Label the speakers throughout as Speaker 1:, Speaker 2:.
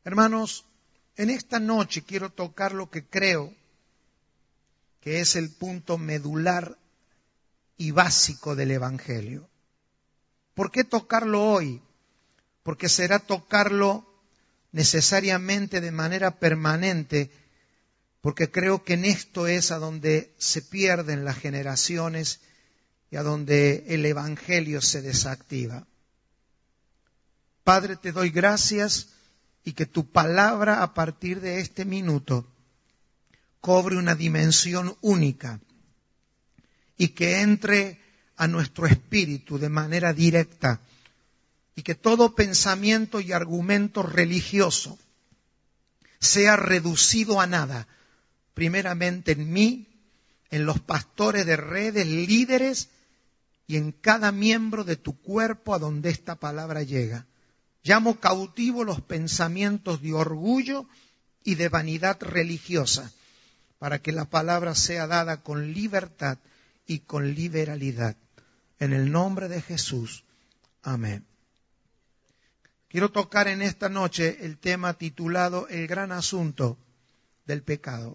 Speaker 1: Hermanos, en esta noche quiero tocar lo que creo que es el punto medular y básico del Evangelio. ¿Por qué tocarlo hoy? Porque será tocarlo necesariamente de manera permanente, porque creo que en esto es a donde se pierden las generaciones y a donde el Evangelio se desactiva. Padre, te doy gracias y que tu palabra a partir de este minuto cobre una dimensión única y que entre a nuestro espíritu de manera directa y que todo pensamiento y argumento religioso sea reducido a nada, primeramente en mí, en los pastores de redes, líderes y en cada miembro de tu cuerpo a donde esta palabra llega. Llamo cautivo los pensamientos de orgullo y de vanidad religiosa, para que la palabra sea dada con libertad y con liberalidad. En el nombre de Jesús. Amén. Quiero tocar en esta noche el tema titulado El gran asunto del pecado.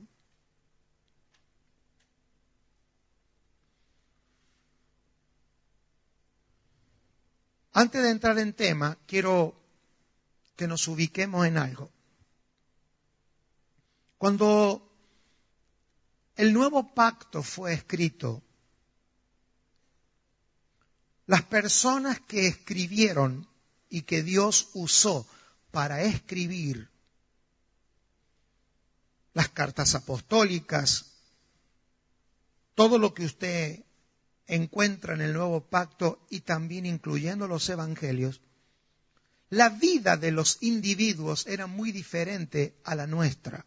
Speaker 1: Antes de entrar en tema, quiero que nos ubiquemos en algo. Cuando el nuevo pacto fue escrito, las personas que escribieron y que Dios usó para escribir las cartas apostólicas, todo lo que usted encuentra en el nuevo pacto y también incluyendo los evangelios, la vida de los individuos era muy diferente a la nuestra.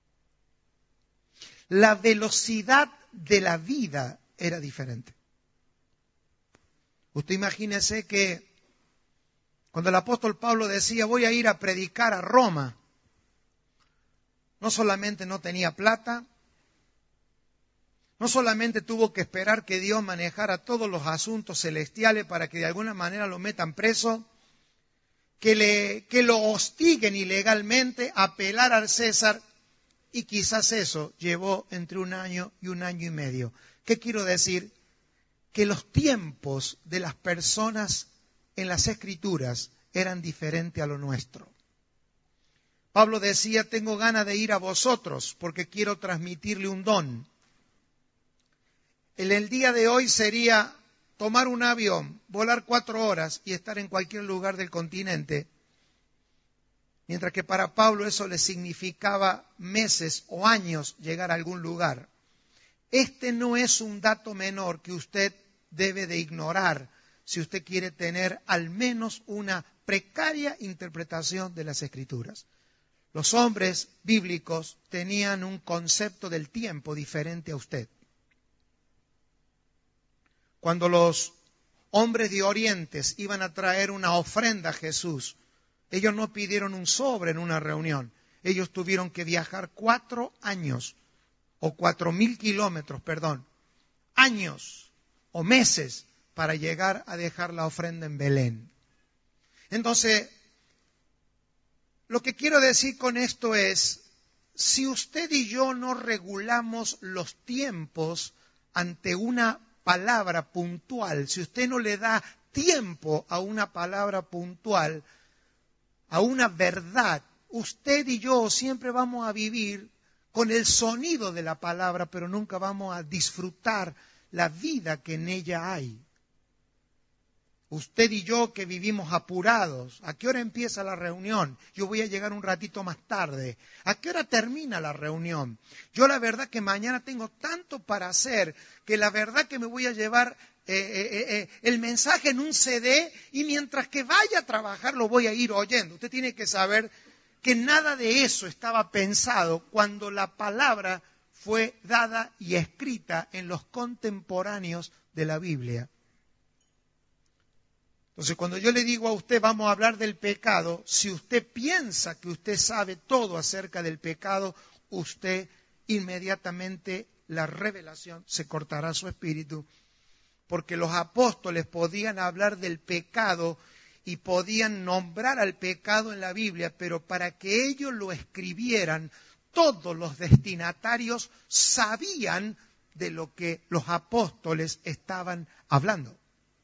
Speaker 1: La velocidad de la vida era diferente. Usted imagínese que cuando el apóstol Pablo decía voy a ir a predicar a Roma, no solamente no tenía plata, no solamente tuvo que esperar que Dios manejara todos los asuntos celestiales para que de alguna manera lo metan preso, que lo hostiguen ilegalmente, apelar al César, y quizás eso llevó entre 1 año y 1 año y medio. ¿Qué quiero decir? Que los tiempos de las personas en las Escrituras eran diferentes a lo nuestro. Pablo decía, tengo ganas de ir a vosotros porque quiero transmitirle un don. En el día de hoy sería tomar un avión, volar 4 horas y estar en cualquier lugar del continente, mientras que para Pablo eso le significaba meses o años llegar a algún lugar. Este no es un dato menor que usted debe de ignorar si usted quiere tener al menos una precaria interpretación de las Escrituras. Los hombres bíblicos tenían un concepto del tiempo diferente a usted. Cuando los hombres de Oriente iban a traer una ofrenda a Jesús, ellos no pidieron un sobre en una reunión. Ellos tuvieron que viajar 4 años, o 4,000 kilómetros, años o meses para llegar a dejar la ofrenda en Belén. Entonces, lo que quiero decir con esto es, si usted y yo no regulamos los tiempos ante una palabra puntual, si usted no le da tiempo a una palabra puntual, a una verdad, usted y yo siempre vamos a vivir con el sonido de la palabra, pero nunca vamos a disfrutar la vida que en ella hay. Usted y yo que vivimos apurados, ¿a qué hora empieza la reunión? Yo voy a llegar un ratito más tarde. ¿A qué hora termina la reunión? Yo la verdad que mañana tengo tanto para hacer, que la verdad que me voy a llevar el mensaje en un CD y mientras que vaya a trabajar lo voy a ir oyendo. Usted tiene que saber que nada de eso estaba pensado cuando la palabra fue dada y escrita en los contemporáneos de la Biblia. Entonces, cuando yo le digo a usted, vamos a hablar del pecado, si usted piensa que usted sabe todo acerca del pecado, usted inmediatamente la revelación se cortará su espíritu, porque los apóstoles podían hablar del pecado y podían nombrar al pecado en la Biblia, pero para que ellos lo escribieran, todos los destinatarios sabían de lo que los apóstoles estaban hablando.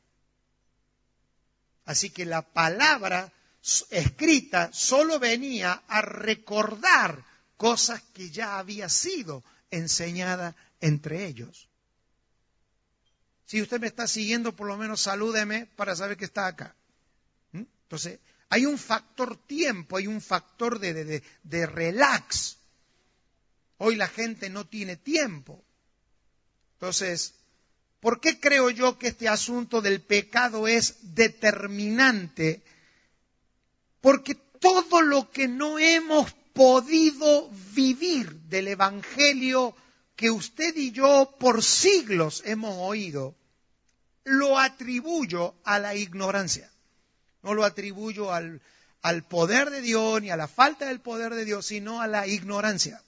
Speaker 1: Así que la palabra escrita solo venía a recordar cosas que ya había sido enseñada entre ellos. Si usted me está siguiendo, por lo menos salúdeme para saber que está acá. Entonces, hay un factor tiempo, hay un factor de relax. Hoy la gente no tiene tiempo. Entonces, ¿por qué creo yo que este asunto del pecado es determinante? Porque todo lo que no hemos podido vivir del Evangelio que usted y yo por siglos hemos oído, lo atribuyo a la ignorancia. No lo atribuyo al poder de Dios ni a la falta del poder de Dios, sino a la ignorancia.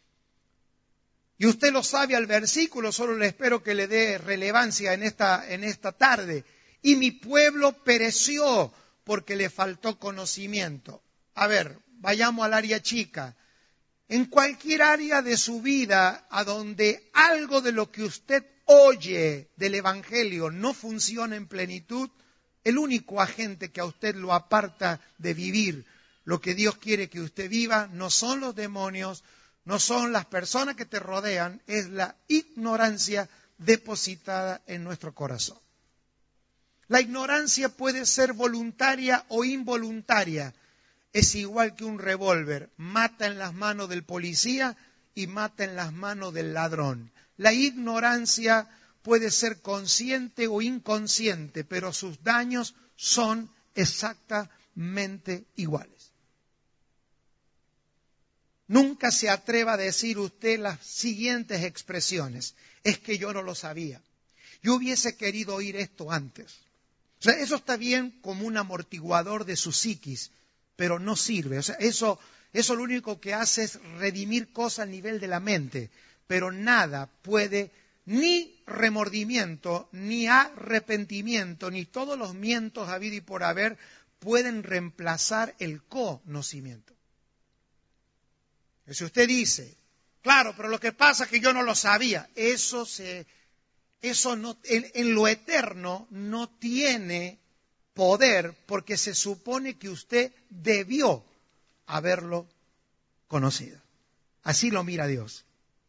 Speaker 1: Y usted lo sabe al versículo, solo le espero que le dé relevancia en esta tarde. Y mi pueblo pereció porque le faltó conocimiento. A ver, vayamos al área chica. En cualquier área de su vida a donde algo de lo que usted oye del Evangelio no funciona en plenitud, el único agente que a usted lo aparta de vivir lo que Dios quiere que usted viva no son los demonios, no son las personas que te rodean, es la ignorancia depositada en nuestro corazón. La ignorancia puede ser voluntaria o involuntaria. Es igual que un revólver, mata en las manos del policía y mata en las manos del ladrón. La ignorancia puede ser consciente o inconsciente, pero sus daños son exactamente iguales. Nunca se atreva a decir usted las siguientes expresiones: es que yo no lo sabía, yo hubiese querido oír esto antes. O sea, eso está bien como un amortiguador de su psiquis, pero no sirve. O sea, eso lo único que hace es redimir cosas al nivel de la mente, pero nada puede, ni remordimiento, ni arrepentimiento, ni todos los mientos habidos y por haber pueden reemplazar el conocimiento. Si usted dice, claro, pero lo que pasa es que yo no lo sabía, eso no, en lo eterno no tiene poder, porque se supone que usted debió haberlo conocido. Así lo mira Dios.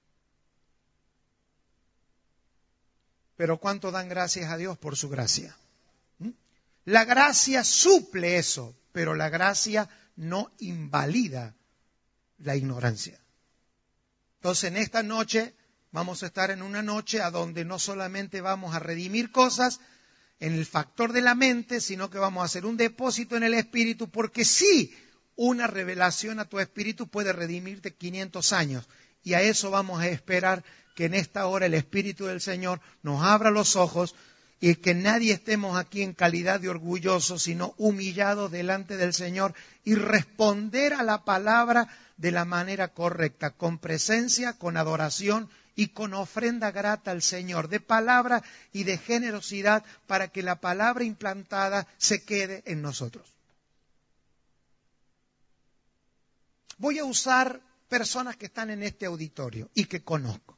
Speaker 1: Pero ¿cuánto dan gracias a Dios por su gracia? La gracia suple eso, pero la gracia no invalida la ignorancia. Entonces, en esta noche vamos a estar en una noche a donde no solamente vamos a redimir cosas en el factor de la mente, sino que vamos a hacer un depósito en el espíritu, porque sí, una revelación a tu espíritu puede redimirte 500 años. Y a eso vamos a esperar que en esta hora el Espíritu del Señor nos abra los ojos y que nadie estemos aquí en calidad de orgullosos, sino humillados delante del Señor y responder a la palabra de la manera correcta, con presencia, con adoración y con ofrenda grata al Señor, de palabra y de generosidad, para que la palabra implantada se quede en nosotros. Voy a usar personas que están en este auditorio y que conozco,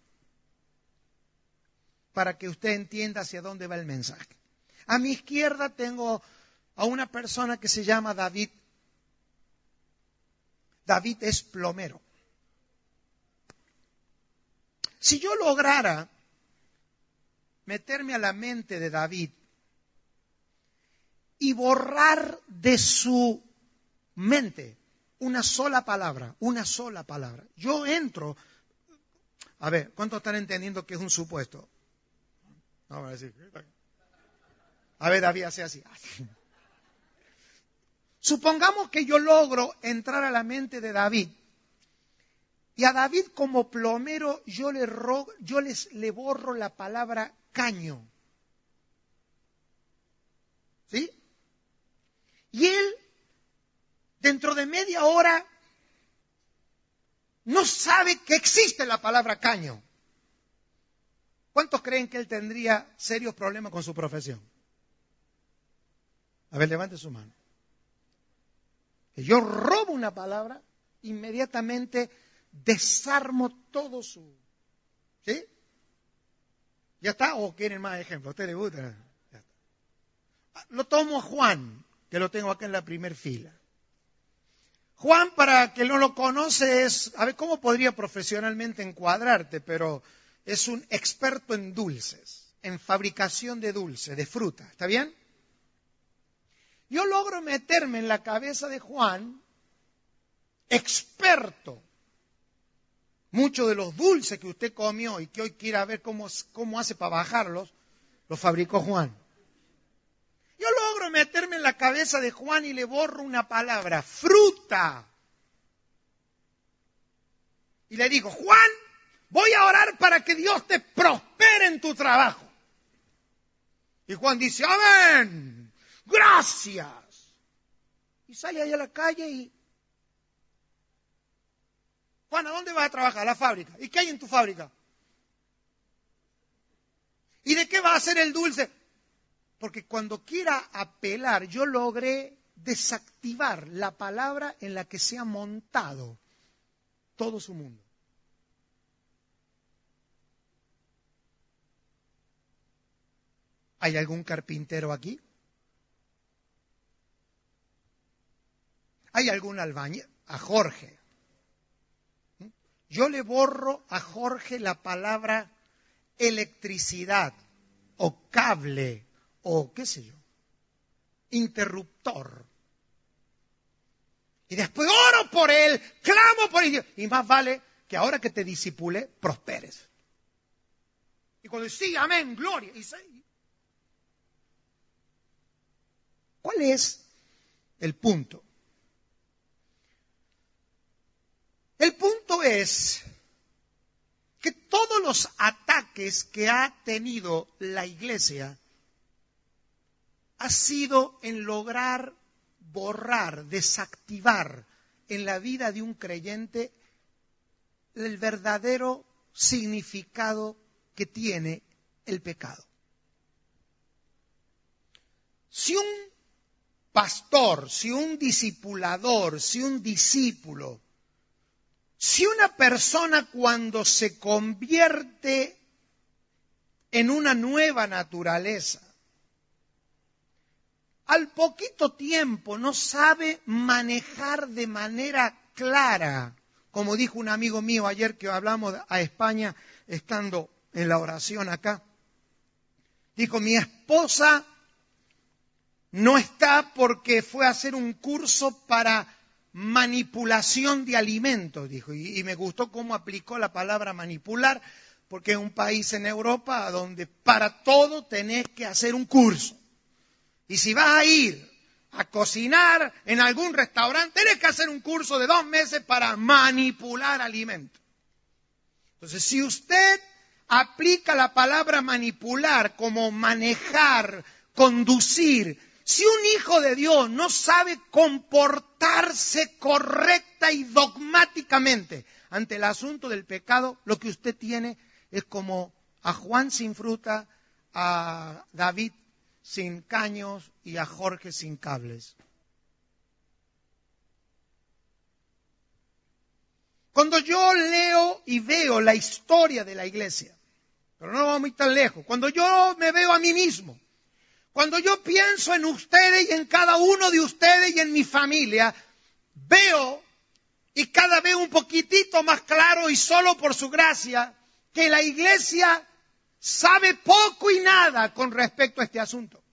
Speaker 1: para que usted entienda hacia dónde va el mensaje. A mi izquierda tengo a una persona que se llama David. David es plomero. Si yo lograra meterme a la mente de David y borrar de su mente una sola palabra, yo entro. A ver, ¿cuántos están entendiendo que es un supuesto? No, a ver, David hace así. Supongamos que yo logro entrar a la mente de David, y a David como plomero yo le borro la palabra caño. ¿Sí? Y él, dentro de media hora, no sabe que existe la palabra caño. ¿Cuántos creen que él tendría serios problemas con su profesión? A ver, levante su mano. Que yo robo una palabra, inmediatamente desarmo todo su... ¿Sí? ¿Ya está? ¿O quieren más ejemplos? ¿A usted le gusta? Ya está. Lo tomo a Juan, que lo tengo acá en la primera fila. Juan, para quien no lo conoce, es... A ver, ¿cómo podría profesionalmente encuadrarte? Pero es un experto en dulces, en fabricación de dulces, de fruta. ¿Está bien? Yo logro meterme en la cabeza de Juan, experto. Muchos de los dulces que usted comió y que hoy quiera ver cómo hace para bajarlos, los fabricó Juan. Yo logro meterme en la cabeza de Juan y le borro una palabra, fruta. Y le digo, Juan, voy a orar para que Dios te prospere en tu trabajo. Y Juan dice, amén, gracias. Y sale ahí a la calle y... Juan, ¿a dónde vas a trabajar? A la fábrica. ¿Y qué hay en tu fábrica? ¿Y de qué va a hacer el dulce? Porque cuando quiera apelar, yo logré desactivar la palabra en la que se ha montado todo su mundo. ¿Hay algún carpintero aquí? ¿Hay algún albañil? A Jorge. Yo le borro a Jorge la palabra electricidad o cable o qué sé yo, interruptor. Y después oro por él, clamo por él. Y más vale que ahora que te disipule, prosperes. Y cuando dice, sí, amén, gloria. ¿Cuál es el punto? El punto es que todos los ataques que ha tenido la iglesia ha sido en lograr borrar, desactivar en la vida de un creyente el verdadero significado que tiene el pecado. Si un pastor, si un discipulador, si un discípulo, si una persona cuando se convierte en una nueva naturaleza, al poquito tiempo no sabe manejar de manera clara, como dijo un amigo mío ayer que hablamos a España estando en la oración acá, dijo, mi esposa no está porque fue a hacer un curso para manipulación de alimentos, dijo, y me gustó cómo aplicó la palabra manipular, porque es un país en Europa donde para todo tenés que hacer un curso. Y si vas a ir a cocinar en algún restaurante, tenés que hacer un curso de 2 meses para manipular alimentos. Entonces, si usted aplica la palabra manipular como manejar, conducir, si un hijo de Dios no sabe comportarse correcta y dogmáticamente ante el asunto del pecado, lo que usted tiene es como a Juan sin fruta, a David sin caños y a Jorge sin cables. Cuando yo leo y veo la historia de la iglesia, pero no vamos muy tan lejos, cuando yo me veo a mí mismo, cuando yo pienso en ustedes y en cada uno de ustedes y en mi familia, veo y cada vez un poquitito más claro y solo por su gracia, que la iglesia sabe poco y nada con respecto a este asunto.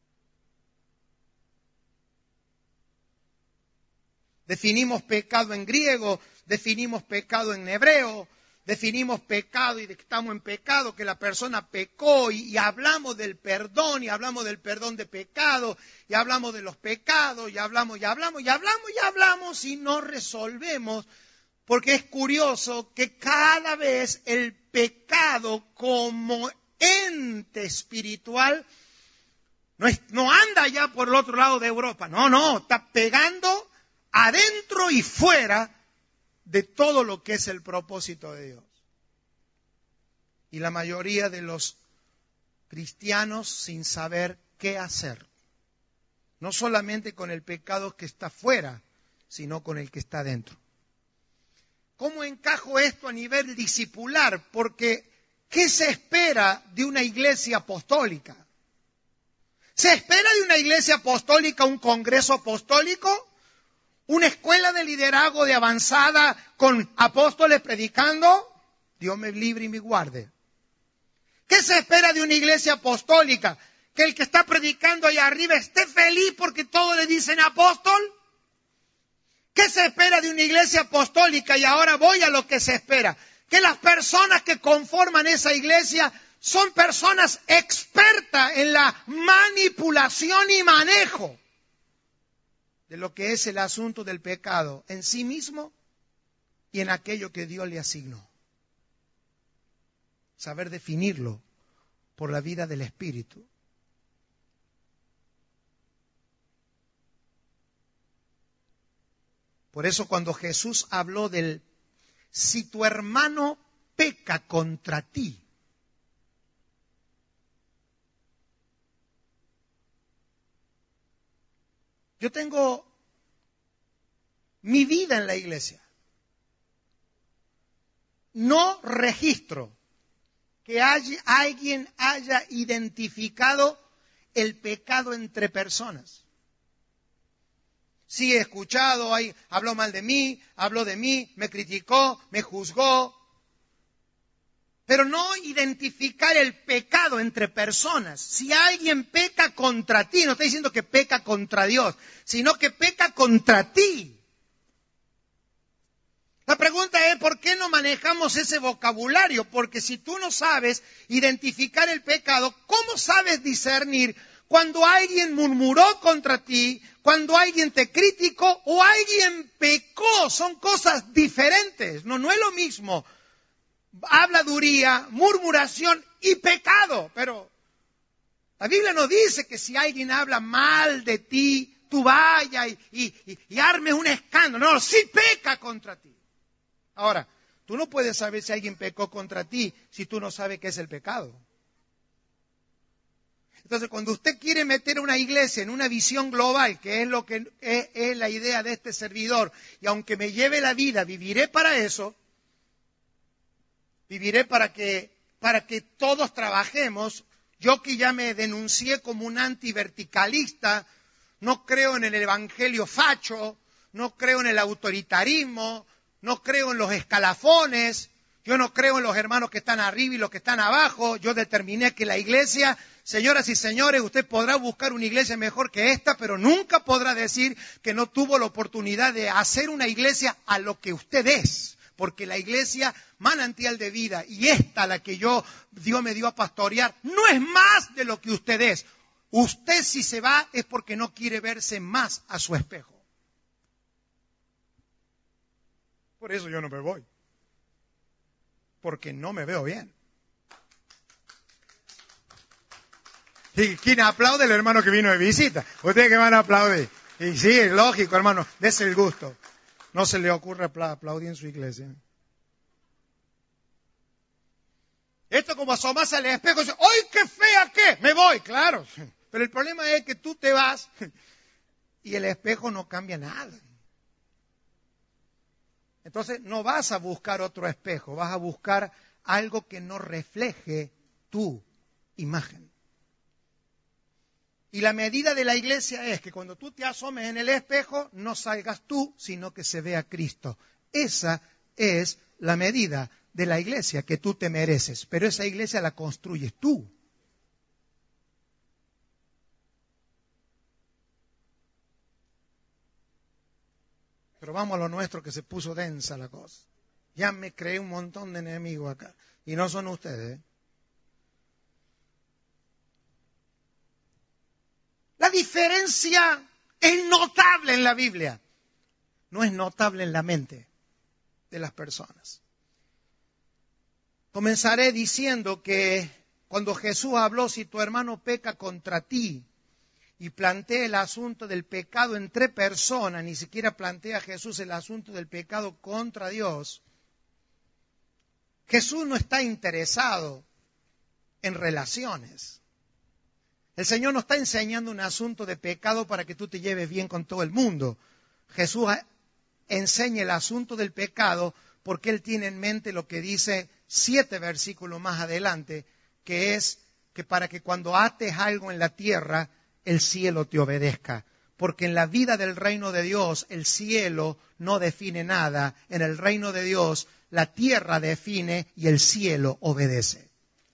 Speaker 1: Definimos pecado en griego, definimos pecado en hebreo, definimos pecado y de que estamos en pecado, que la persona pecó y hablamos del perdón y hablamos del perdón de pecado y hablamos de los pecados y hablamos y no resolvemos, porque es curioso que cada vez el pecado como ente espiritual no anda ya por el otro lado de Europa, no, está pegando adentro y fuera de todo lo que es el propósito de Dios. Y la mayoría de los cristianos sin saber qué hacer. no solamente con el pecado que está fuera, sino con el que está dentro. ¿Cómo encajo esto a nivel discipular? Porque, ¿qué se espera de una iglesia apostólica? ¿Se espera de una iglesia apostólica un congreso apostólico? ¿Una escuela de liderazgo de avanzada con apóstoles predicando? Dios me libre y me guarde. ¿Qué se espera de una iglesia apostólica? ¿Que el que está predicando allá arriba esté feliz porque todos le dicen apóstol? ¿Qué se espera de una iglesia apostólica? Y ahora voy a lo que se espera. Que las personas que conforman esa iglesia son personas expertas en la manipulación y manejo de lo que es el asunto del pecado en sí mismo y en aquello que Dios le asignó. Saber definirlo por la vida del Espíritu. Por eso cuando Jesús habló del si tu hermano peca contra ti, yo tengo mi vida en la iglesia. No registro que alguien haya identificado el pecado entre personas. Sí he escuchado, habló mal de mí, habló de mí, me criticó, me juzgó. Pero no identificar el pecado entre personas. Si alguien peca contra ti, no está diciendo que peca contra Dios, sino que peca contra ti. La pregunta es, ¿por qué no manejamos ese vocabulario? Porque si tú no sabes identificar el pecado, ¿cómo sabes discernir cuando alguien murmuró contra ti, cuando alguien te criticó o alguien pecó? Son cosas diferentes, no es lo mismo. Habladuría, murmuración y pecado, pero la Biblia no dice que si alguien habla mal de ti, tú vayas y armes un escándalo. No, sí peca contra ti. Ahora, tú no puedes saber si alguien pecó contra ti si tú no sabes qué es el pecado. Entonces, cuando usted quiere meter a una iglesia en una visión global, que es lo que es la idea de este servidor, y aunque me lleve la vida, viviré para eso, viviré para que todos trabajemos. Yo que ya me denuncié como un antiverticalista, no creo en el evangelio facho, no creo en el autoritarismo, no creo en los escalafones, yo no creo en los hermanos que están arriba y los que están abajo. Yo determiné que la iglesia, señoras y señores, usted podrá buscar una iglesia mejor que esta, pero nunca podrá decir que no tuvo la oportunidad de hacer una iglesia a lo que usted es. Porque la iglesia manantial de vida y esta, la que Dios me dio a pastorear, no es más de lo que usted es. Usted si se va es porque no quiere verse más a su espejo. Por eso yo no me voy. Porque no me veo bien. ¿Y quién aplaude? El hermano que vino de visita. Ustedes que van a aplaudir. Y sí, es lógico, hermano, dése el gusto. No se le ocurre aplaudir en su iglesia. Esto como asomarse al espejo y dice, ¡ay, qué fea que! Me voy, claro. Pero el problema es que tú te vas y el espejo no cambia nada. Entonces no vas a buscar otro espejo, vas a buscar algo que no refleje tu imagen. Y la medida de la iglesia es que cuando tú te asomes en el espejo, no salgas tú, sino que se vea Cristo. Esa es la medida de la iglesia que tú te mereces, pero esa iglesia la construyes tú. Pero vamos a lo nuestro, que se puso densa la cosa. Ya me creé un montón de enemigos acá. Y no son ustedes. La diferencia es notable en la Biblia. No es notable en la mente de las personas. Comenzaré diciendo que cuando Jesús habló, si tu hermano peca contra ti, y plantea el asunto del pecado entre personas, ni siquiera plantea Jesús el asunto del pecado contra Dios. Jesús no está interesado en relaciones. El Señor no está enseñando un asunto de pecado para que tú te lleves bien con todo el mundo. Jesús enseña el asunto del pecado porque Él tiene en mente lo que dice 7 versículos más adelante, que es que para que cuando ates algo en la tierra, el cielo te obedezca. Porque en la vida del reino de Dios, el cielo no define nada. En el reino de Dios, la tierra define y el cielo obedece.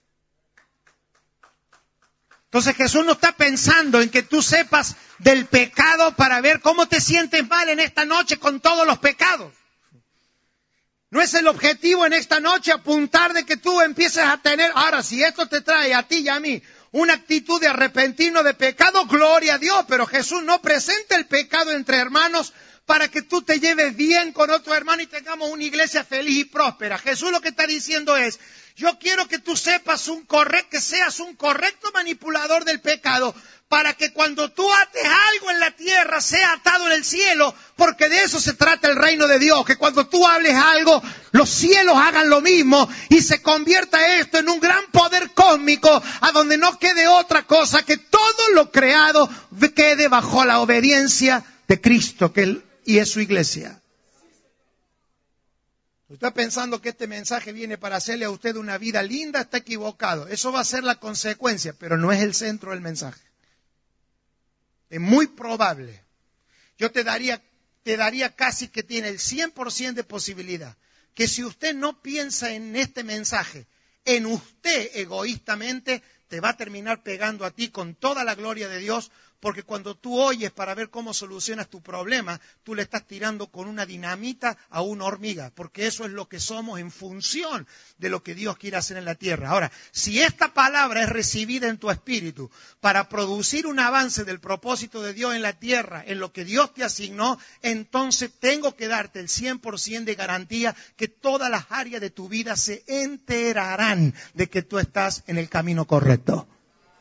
Speaker 1: Entonces Jesús no está pensando en que tú sepas del pecado para ver cómo te sientes mal en esta noche con todos los pecados. No es el objetivo en esta noche apuntar de que tú empieces a tener, ahora si esto te trae a ti y a mí una actitud de arrepentirnos de pecado, gloria a Dios, pero Jesús no presenta el pecado entre hermanos para que tú te lleves bien con otro hermano y tengamos una iglesia feliz y próspera. Jesús lo que está diciendo es, yo quiero que tú sepas que seas un correcto manipulador del pecado, para que cuando tú ates algo en la tierra sea atado en el cielo, porque de eso se trata el reino de Dios, que cuando tú hables algo, los cielos hagan lo mismo y se convierta esto en un gran poder cósmico, a donde no quede otra cosa que todo lo creado quede bajo la obediencia de Cristo y es su iglesia. Usted está pensando que este mensaje viene para hacerle a usted una vida linda, está equivocado. Eso va a ser la consecuencia, pero no es el centro del mensaje. Es muy probable. Yo te daría casi que tiene el 100% de posibilidad que si usted no piensa en este mensaje, en usted egoístamente, te va a terminar pegando a ti con toda la gloria de Dios, porque cuando tú oyes para ver cómo solucionas tu problema, tú le estás tirando con una dinamita a una hormiga, porque eso es lo que somos en función de lo que Dios quiere hacer en la tierra. Ahora, si esta palabra es recibida en tu espíritu para producir un avance del propósito de Dios en la tierra, en lo que Dios te asignó, entonces tengo que darte el 100% de garantía que todas las áreas de tu vida se enterarán de que tú estás en el camino correcto.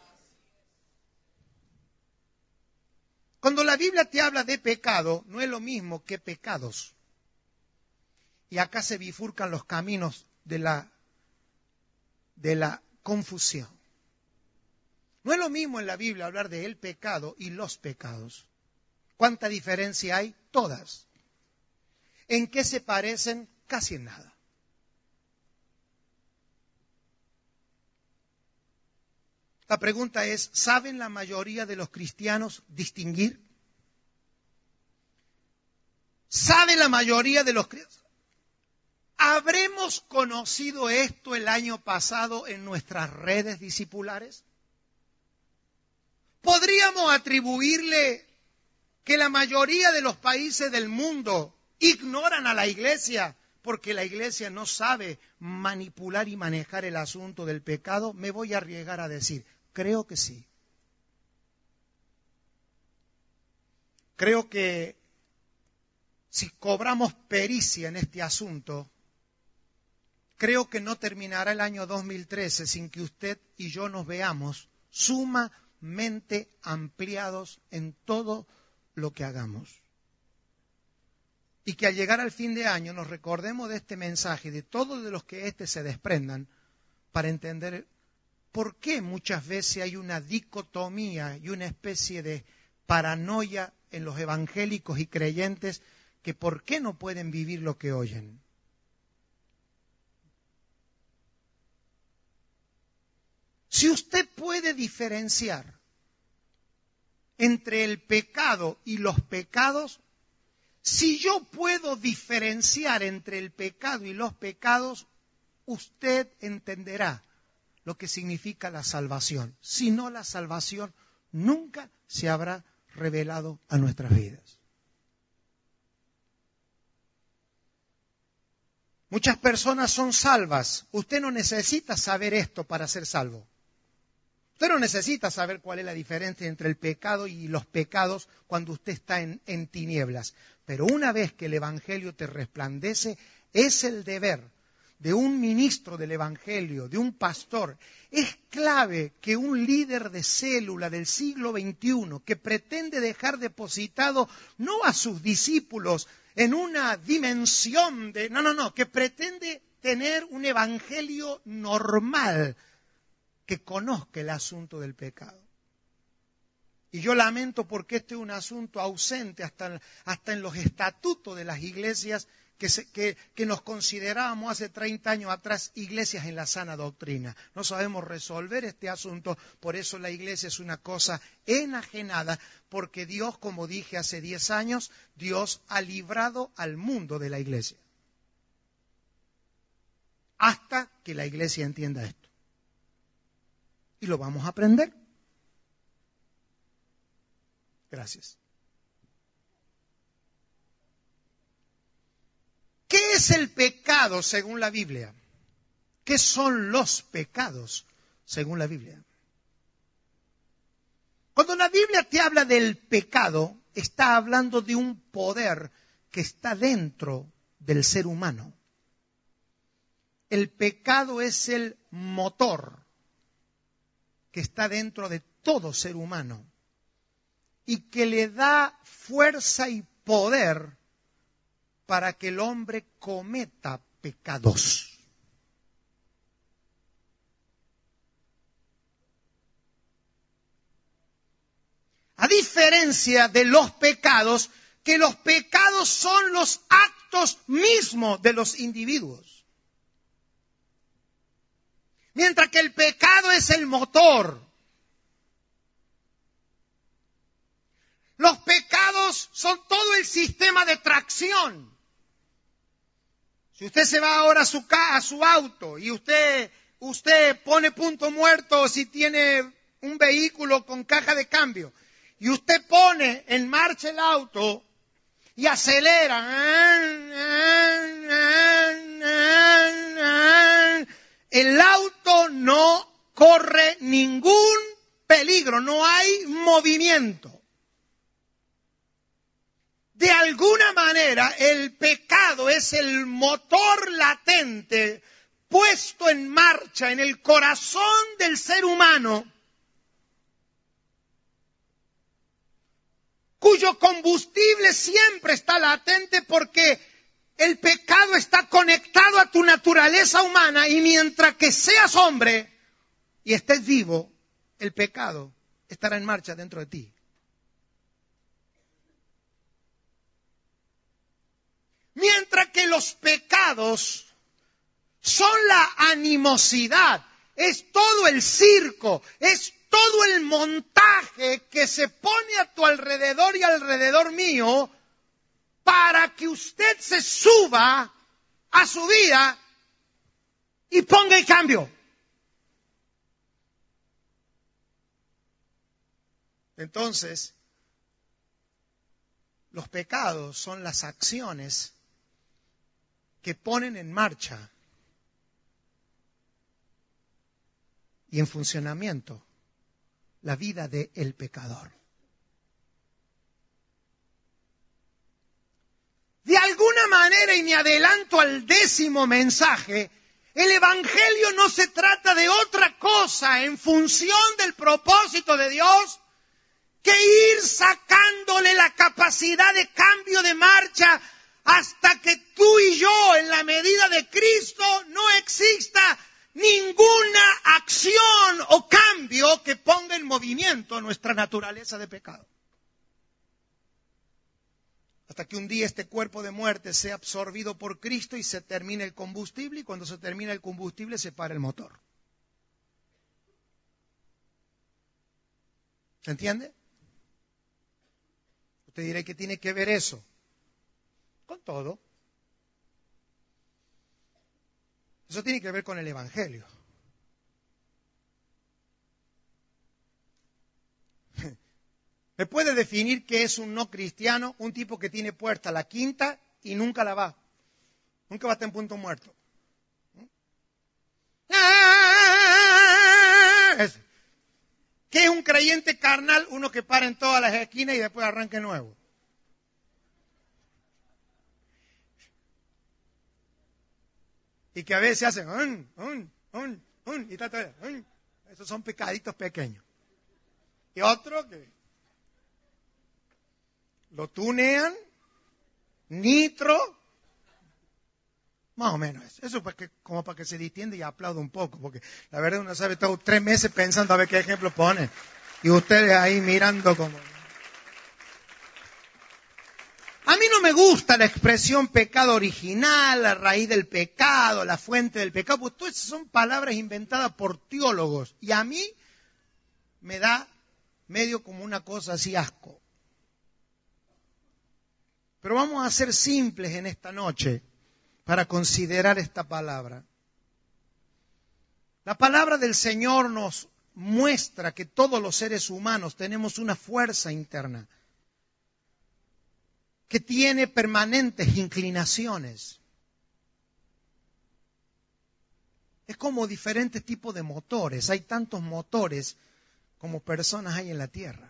Speaker 1: Cuando la Biblia te habla de pecado, no es lo mismo que pecados. Y acá se bifurcan los caminos de la confusión. No es lo mismo en la Biblia hablar de el pecado y los pecados. ¿Cuánta diferencia hay? Todas. ¿En qué se parecen? Casi en nada. La pregunta es, ¿saben la mayoría de los cristianos distinguir? ¿Sabe la mayoría de los cristianos? ¿Habremos conocido esto el año pasado en nuestras redes discipulares? ¿Podríamos atribuirle que la mayoría de los países del mundo ignoran a la iglesia porque la iglesia no sabe manipular y manejar el asunto del pecado? Me voy a arriesgar a decir, creo que sí. Creo que si cobramos pericia en este asunto, creo que no terminará el año 2013 sin que usted y yo nos veamos sumamente ampliados en todo lo que hagamos. Y que al llegar al fin de año nos recordemos de este mensaje y de todos de los que se desprendan para entender por qué muchas veces hay una dicotomía y una especie de paranoia en los evangélicos y creyentes que por qué no pueden vivir lo que oyen. Si usted puede diferenciar entre el pecado y los pecados, si yo puedo diferenciar entre el pecado y los pecados, usted entenderá lo que significa la salvación. Si no, la salvación nunca se habrá revelado a nuestras vidas. Muchas personas son salvas. Usted no necesita saber esto para ser salvo. Usted no necesita saber cuál es la diferencia entre el pecado y los pecados cuando usted está en tinieblas. Pero una vez que el Evangelio te resplandece, es el deber de un ministro del Evangelio, de un pastor. Es clave que un líder de célula del siglo XXI que pretende dejar depositado no a sus discípulos en una dimensión de... que pretende tener un evangelio normal que conozca el asunto del pecado. Y yo lamento porque este es un asunto ausente hasta en los estatutos de las iglesias que nos considerábamos hace 30 años atrás iglesias en la sana doctrina. No sabemos resolver este asunto, por eso la iglesia es una cosa enajenada, porque Dios, como dije hace 10 años, Dios ha librado al mundo de la iglesia. Hasta que la iglesia entienda esto. Y lo vamos a aprender. Gracias. ¿Qué es el pecado según la Biblia? ¿Qué son los pecados según la Biblia? Cuando la Biblia te habla del pecado, está hablando de un poder que está dentro del ser humano. El pecado es el motor que está dentro de todo ser humano y que le da fuerza y poder para que el hombre cometa pecados. A diferencia de los pecados, que los pecados son los actos mismos de los individuos. Mientras que el pecado es el motor. Los pecados son todo el sistema de tracción. Si usted se va ahora a su auto y usted pone punto muerto si tiene un vehículo con caja de cambio y usted pone en marcha el auto y acelera, el auto no corre ningún peligro, no hay movimiento. De alguna manera, el pecado es el motor latente puesto en marcha en el corazón del ser humano, cuyo combustible siempre está latente porque el pecado está conectado a tu naturaleza humana y mientras que seas hombre y estés vivo, el pecado estará en marcha dentro de ti. Mientras que los pecados son la animosidad, es todo el circo, es todo el montaje que se pone a tu alrededor y alrededor mío para que usted se suba a su vida y ponga el cambio. Entonces, los pecados son las acciones que ponen en marcha y en funcionamiento la vida del pecador. De alguna manera, y me adelanto al 10º mensaje, el Evangelio no se trata de otra cosa en función del propósito de Dios que ir sacándole la capacidad de cambio de marcha hasta que tú y yo, en la medida de Cristo, no exista ninguna acción o cambio que ponga en movimiento nuestra naturaleza de pecado. Hasta que un día este cuerpo de muerte sea absorbido por Cristo y se termine el combustible, y cuando se termina el combustible se para el motor. ¿Se entiende? Usted dirá, ¿qué tiene que ver eso? Con todo. Eso tiene que ver con el Evangelio. ¿Me puede definir qué es un no cristiano? Un tipo que tiene puesta la quinta y nunca la va. Nunca va a estar en punto muerto. ¿Qué es un creyente carnal? Uno que para en todas las esquinas y después arranca nuevo. Y que a veces hacen y está todo, esos son pecaditos pequeños. Y otro que lo tunean, nitro, más o menos eso. Eso es como para que se distienda y aplaude un poco, porque la verdad uno sabe todo 3 meses pensando a ver qué ejemplo pone. Y ustedes ahí mirando como... A mí no me gusta la expresión pecado original, la raíz del pecado, la fuente del pecado, porque todas esas son palabras inventadas por teólogos. Y a mí me da medio como una cosa así asco. Pero vamos a ser simples en esta noche para considerar esta palabra. La palabra del Señor nos muestra que todos los seres humanos tenemos una fuerza interna que tiene permanentes inclinaciones. Es como diferentes tipos de motores. Hay tantos motores como personas hay en la tierra.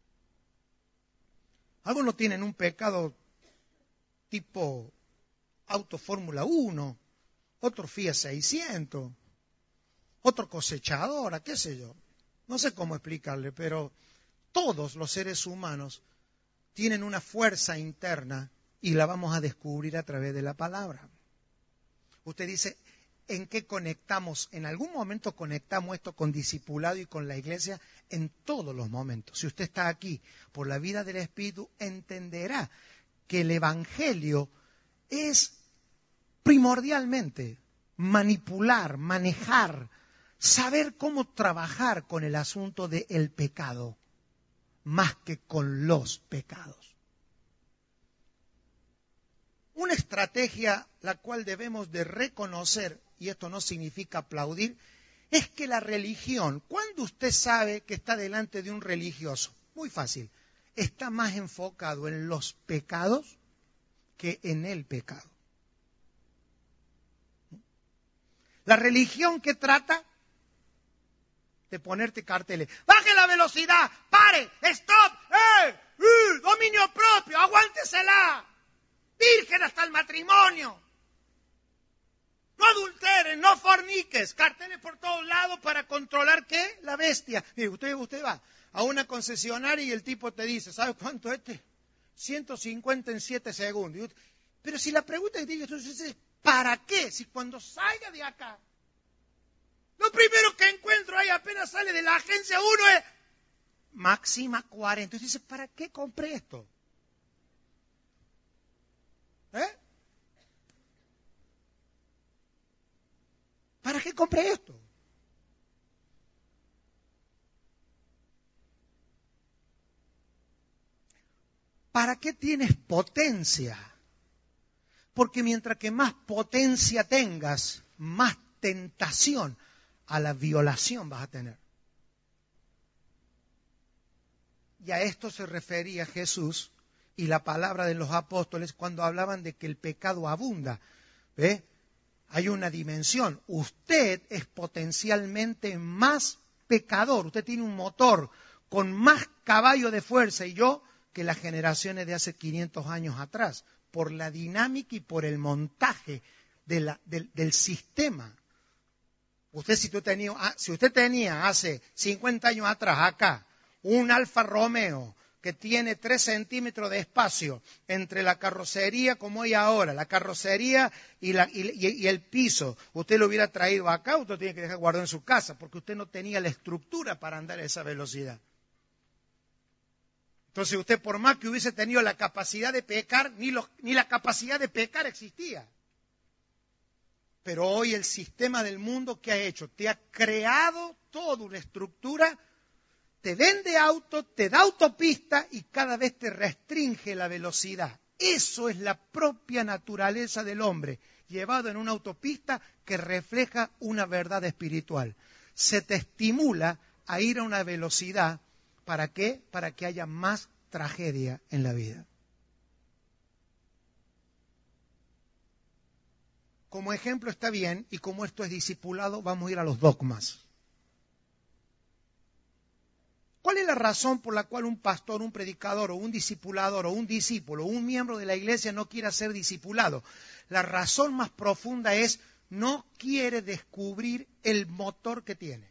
Speaker 1: Algunos tienen un pecado tipo auto Fórmula 1, otro Fiat 600, otro cosechadora, qué sé yo. No sé cómo explicarle, pero todos los seres humanos tienen una fuerza interna y la vamos a descubrir a través de la palabra. Usted dice, ¿en qué conectamos? En algún momento conectamos esto con discipulado y con la iglesia, en todos los momentos. Si usted está aquí por la vida del Espíritu, entenderá que el Evangelio es primordialmente manipular, manejar, saber cómo trabajar con el asunto del pecado, más que con los pecados. Una estrategia la cual debemos de reconocer, y esto no significa aplaudir, es que la religión, ¿cuándo usted sabe que está delante de un religioso? Muy fácil, está más enfocado en los pecados que en el pecado. La religión que trata de ponerte carteles, baje la velocidad, pare, stop, dominio propio, aguántesela, virgen hasta el matrimonio, no adulteres, no forniques, carteles por todos lados para controlar, ¿qué? La bestia. Mire, usted va a una concesionaria y el tipo te dice, ¿sabe cuánto es este? 150 en 7 segundos. Pero si la pregunta que te dice, ¿para qué? Si cuando salga de acá, lo primero que encuentro ahí apenas sale de la agencia 1 es máxima 40. Entonces dice, ¿para qué compré esto? ¿Para qué compré esto? ¿Para qué tienes potencia? Porque mientras que más potencia tengas, más tentación a la violación vas a tener. Y a esto se refería Jesús y la palabra de los apóstoles cuando hablaban de que el pecado abunda. ¿Ve? Hay una dimensión. Usted es potencialmente más pecador. Usted tiene un motor con más caballo de fuerza y yo que las generaciones de hace 500 años atrás, por la dinámica y por el montaje del sistema. Si usted tenía hace 50 años atrás acá un Alfa Romeo que tiene 3 centímetros de espacio entre la carrocería como hay ahora, la carrocería y el piso, usted lo hubiera traído acá, usted tiene que dejar guardado en su casa, porque usted no tenía la estructura para andar a esa velocidad. Entonces usted, por más que hubiese tenido la capacidad de pecar, ni la capacidad de pecar existía. Pero hoy el sistema del mundo, ¿qué ha hecho? Te ha creado toda una estructura, te vende auto, te da autopista y cada vez te restringe la velocidad. Eso es la propia naturaleza del hombre, llevado en una autopista que refleja una verdad espiritual. Se te estimula a ir a una velocidad, ¿para qué? Para que haya más tragedia en la vida. Como ejemplo está bien, y como esto es discipulado, vamos a ir a los dogmas. ¿Cuál es la razón por la cual un pastor, un predicador, o un discipulador, o un discípulo, o un miembro de la iglesia no quiere ser discipulado? La razón más profunda es, no quiere descubrir el motor que tiene.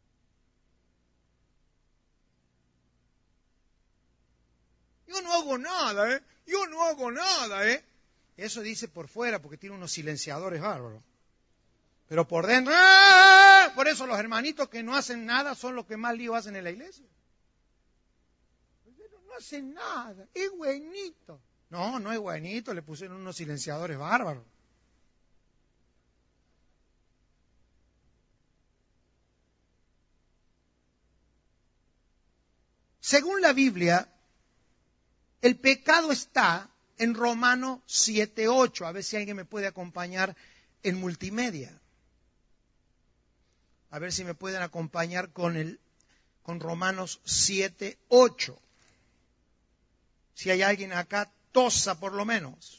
Speaker 1: Yo no hago nada, yo no hago nada, Eso dice por fuera porque tiene unos silenciadores bárbaros. Pero por dentro, ¡ah! Por eso los hermanitos que no hacen nada son los que más lío hacen en la iglesia. no hace nada, es buenito. No, no es buenito, le pusieron unos silenciadores bárbaros. Según la Biblia, el pecado está en Romanos 7:8. A ver si alguien me puede acompañar en multimedia. A ver si me pueden acompañar con Romanos 7:8. Si hay alguien acá, tosa por lo menos.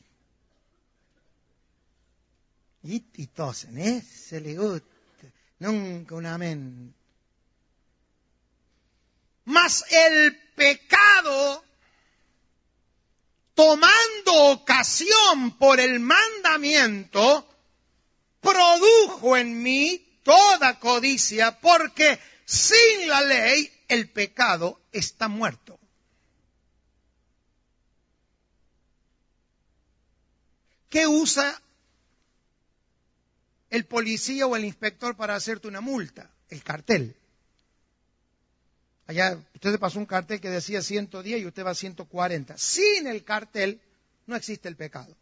Speaker 1: Y tosen, se le gusta. Nunca un amén. Mas el pecado, tomando ocasión por el mandamiento, produjo en mí toda codicia, porque sin la ley el pecado está muerto. ¿Qué usa el policía o el inspector para hacerte una multa? El cartel. Allá usted le pasó un cartel que decía 110 y usted va a 140. Sin el cartel no existe el pecado.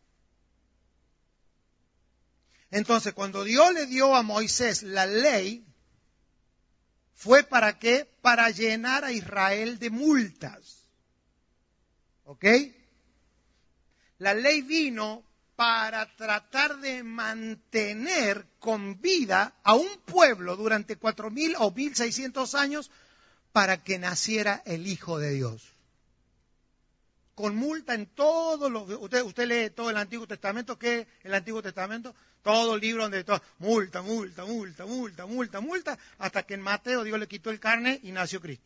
Speaker 1: Entonces, cuando Dios le dio a Moisés la ley, ¿fue para qué? Para llenar a Israel de multas. ¿Ok? La ley vino para tratar de mantener con vida a un pueblo durante 4.000 o 1.600 años para que naciera el Hijo de Dios. Con multa en todos los... Usted lee todo el Antiguo Testamento. ¿Qué es el Antiguo Testamento? Todo el libro donde todo, multa, hasta que en Mateo Dios le quitó el carne y nació Cristo.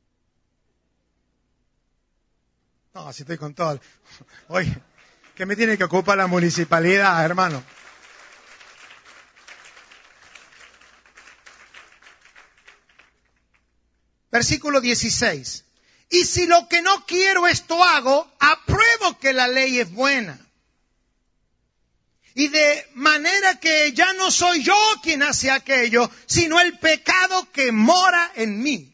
Speaker 1: No, así estoy con todo. Oye, ¿qué me tiene que ocupar la municipalidad, hermano? Versículo 16. Y si lo que no quiero esto hago, apruebo que la ley es buena. Y de manera que ya no soy yo quien hace aquello, sino el pecado que mora en mí.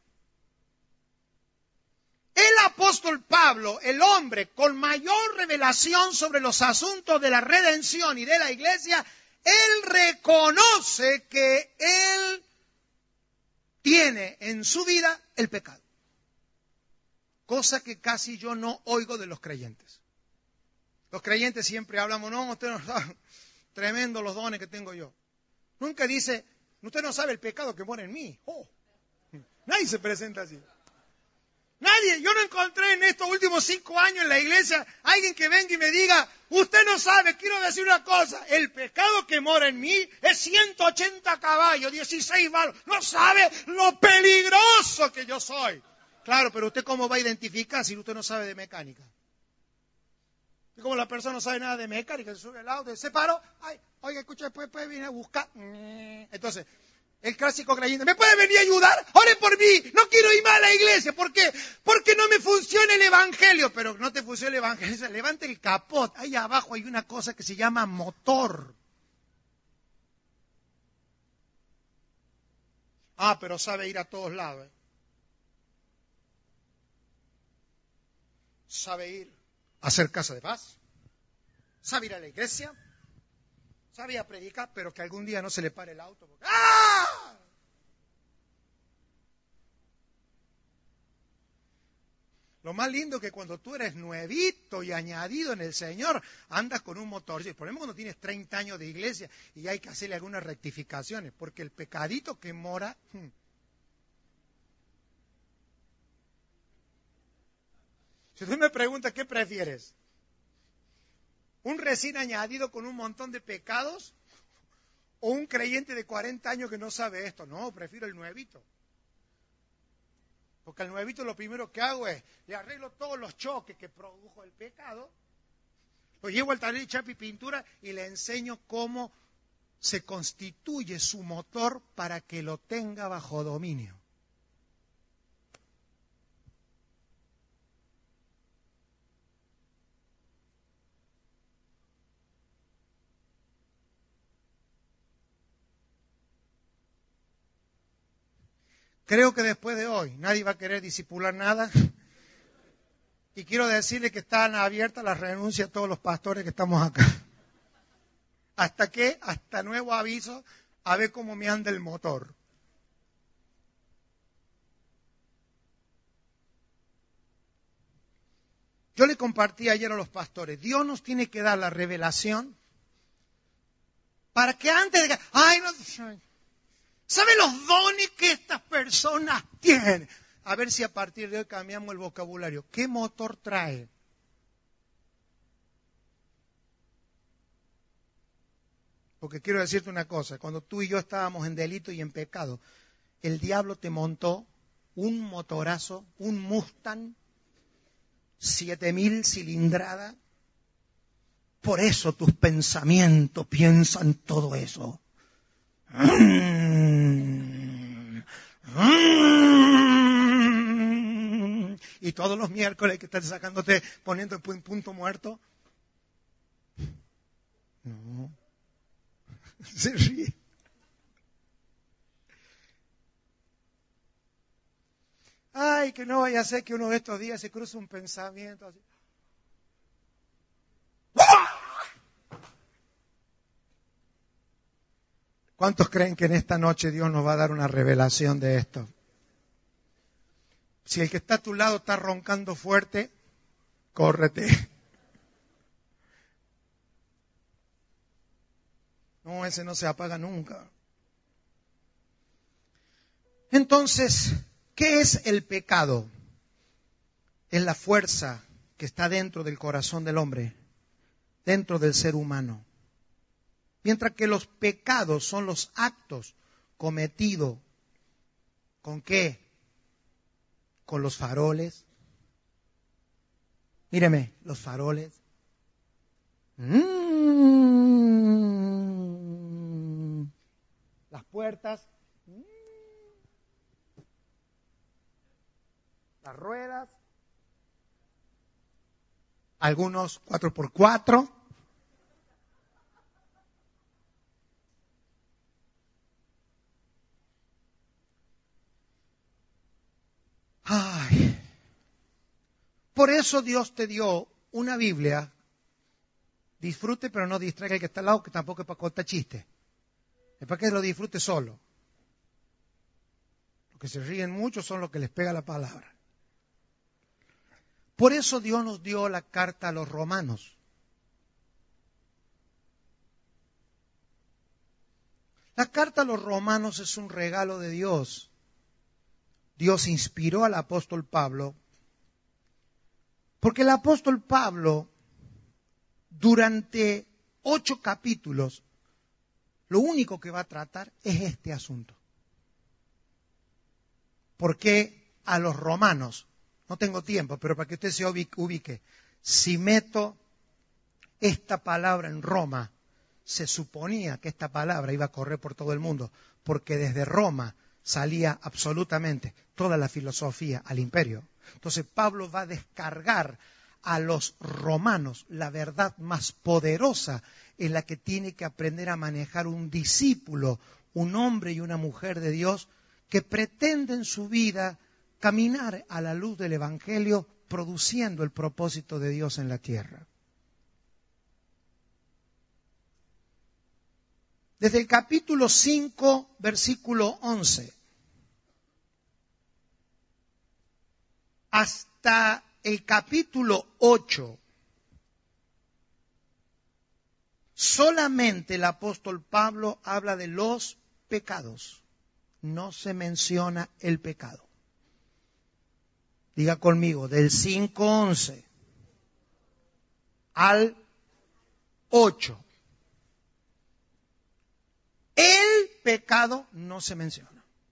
Speaker 1: El apóstol Pablo, el hombre con mayor revelación sobre los asuntos de la redención y de la iglesia, él reconoce que él tiene en su vida el pecado. Cosa que casi yo no oigo de los creyentes. Los creyentes siempre hablamos, no, usted no sabe, tremendo los dones que tengo yo. Nunca dice, usted no sabe el pecado que mora en mí. Oh, nadie se presenta así. Nadie, yo no encontré en estos últimos 5 años en la iglesia alguien que venga y me diga, usted no sabe, quiero decir una cosa, el pecado que mora en mí es 180 caballos, 16 balos, no sabe lo peligroso que yo soy. Claro, pero usted cómo va a identificar si usted no sabe de mecánica. Y como la persona no sabe nada de mecánica, se sube al auto, se paró, ay, oiga, escucha, después viene a buscar. Entonces, el clásico creyente, ¿me puede venir a ayudar? ¡Ore por mí! No quiero ir más a la iglesia. ¿Por qué? Porque no me funciona el evangelio. Pero no te funciona el evangelio. Levante el capot. Ahí abajo hay una cosa que se llama motor. Ah, pero sabe ir a todos lados. Sabe ir a hacer casa de paz. Sabe ir a la iglesia. Sabe ir a predicar, pero que algún día no se le pare el auto. Porque, ¡ah! Lo más lindo es que cuando tú eres nuevito y añadido en el Señor, andas con un motor. El problema es cuando tienes 30 años de iglesia y hay que hacerle algunas rectificaciones, porque el pecadito que mora... Si tú me preguntas, ¿qué prefieres? ¿Un recién añadido con un montón de pecados? ¿O un creyente de 40 años que no sabe esto? No, prefiero el nuevito. Porque al nuevito lo primero que hago es, le arreglo todos los choques que produjo el pecado, lo llevo al taller de chapa y pintura y le enseño cómo se constituye su motor para que lo tenga bajo dominio. Creo que después de hoy nadie va a querer discipular nada Y quiero decirle que están abiertas las renuncias a todos los pastores que estamos acá. Hasta nuevo aviso, a ver cómo me anda el motor. Yo le compartí ayer a los pastores, Dios nos tiene que dar la revelación para que antes de que, ¿saben los dones que estas personas tienen? A ver si a partir de hoy cambiamos el vocabulario. ¿Qué motor trae? Porque quiero decirte una cosa, cuando tú y yo estábamos en delito y en pecado, el diablo te montó un motorazo, un Mustang, 7.000 cilindrada. Por eso tus pensamientos piensan todo eso. Y todos los miércoles que estás sacándote, poniendo en punto muerto. No. Se ríe. Ay, que no vaya a ser que uno de estos días se cruce un pensamiento así. ¿Cuántos creen que en esta noche Dios nos va a dar una revelación de esto? Si el que está a tu lado está roncando fuerte, córrete. No, ese no se apaga nunca. Entonces, ¿qué es el pecado? Es la fuerza que está dentro del corazón del hombre, dentro del ser humano. Mientras que los pecados son los actos cometidos, ¿con qué? Con los faroles. Míreme, los faroles. Las puertas. Las ruedas. Algunos 4x4. Ay. Por eso Dios te dio una Biblia. Disfrute, pero no distraiga al que está al lado, que tampoco es para contar chistes. Es para que lo disfrute solo. Los que se ríen mucho son los que les pega la palabra. Por eso Dios nos dio la carta a los romanos. La carta a los romanos es un regalo de Dios. Dios inspiró al apóstol Pablo, porque el apóstol Pablo, durante 8 capítulos, lo único que va a tratar es este asunto. Porque a los romanos, no tengo tiempo, pero para que usted se ubique, si meto esta palabra en Roma, se suponía que esta palabra iba a correr por todo el mundo, porque desde Roma salía absolutamente toda la filosofía al imperio. Entonces Pablo va a descargar a los romanos la verdad más poderosa en la que tiene que aprender a manejar un discípulo, un hombre y una mujer de Dios que pretende en su vida caminar a la luz del Evangelio produciendo el propósito de Dios en la tierra. Desde el capítulo 5, versículo 11, hasta el capítulo 8, solamente el apóstol Pablo habla de los pecados. No se menciona el pecado. Diga conmigo, del 5:11 al 8. El pecado no se menciona.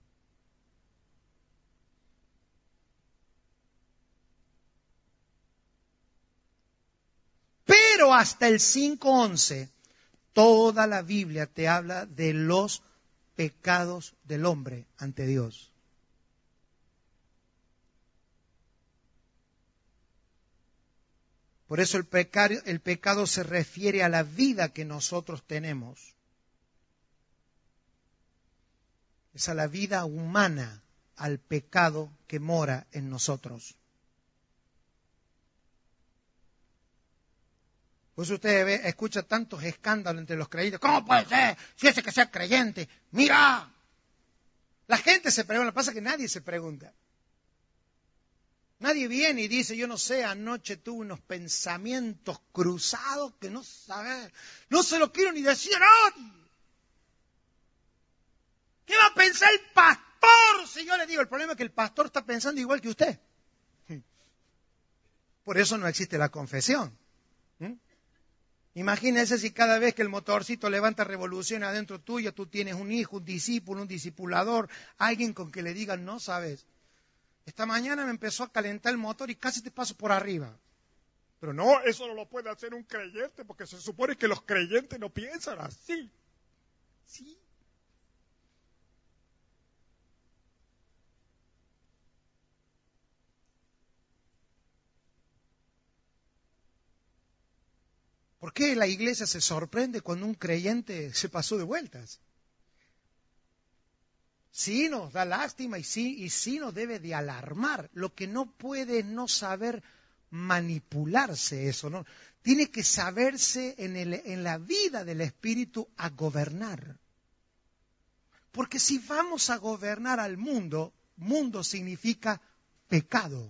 Speaker 1: Pero hasta el 5:11, toda la Biblia te habla de los pecados del hombre ante Dios. Por eso el pecado se refiere a la vida que nosotros tenemos. Es a la vida humana, al pecado que mora en nosotros. Pues usted escucha tantos escándalos entre los creyentes. ¿Cómo puede ser? Si ese que sea creyente. ¡Mira! La gente se pregunta, lo que pasa es que nadie se pregunta. Nadie viene y dice, yo no sé, anoche tuve unos pensamientos cruzados que no sabes, no se lo quiero ni decir a nadie. ¿Qué va a pensar el pastor si yo le digo? El problema es que el pastor está pensando igual que usted. Por eso no existe la confesión. Imagínese si cada vez que el motorcito levanta revolución adentro tuyo, tú tienes un hijo, un discípulo, un discipulador, alguien con que le digan, no sabes, esta mañana me empezó a calentar el motor y casi te paso por arriba.
Speaker 2: Pero no, eso no lo puede hacer un creyente, porque se supone que los creyentes no piensan así.
Speaker 1: Sí. ¿Por qué la iglesia se sorprende cuando un creyente se pasó de vueltas? Sí nos da lástima y sí nos debe de alarmar. Lo que no puede es no saber manipularse eso, ¿no? Tiene que saberse en la vida del Espíritu a gobernar. Porque si vamos a gobernar al mundo, mundo significa pecado.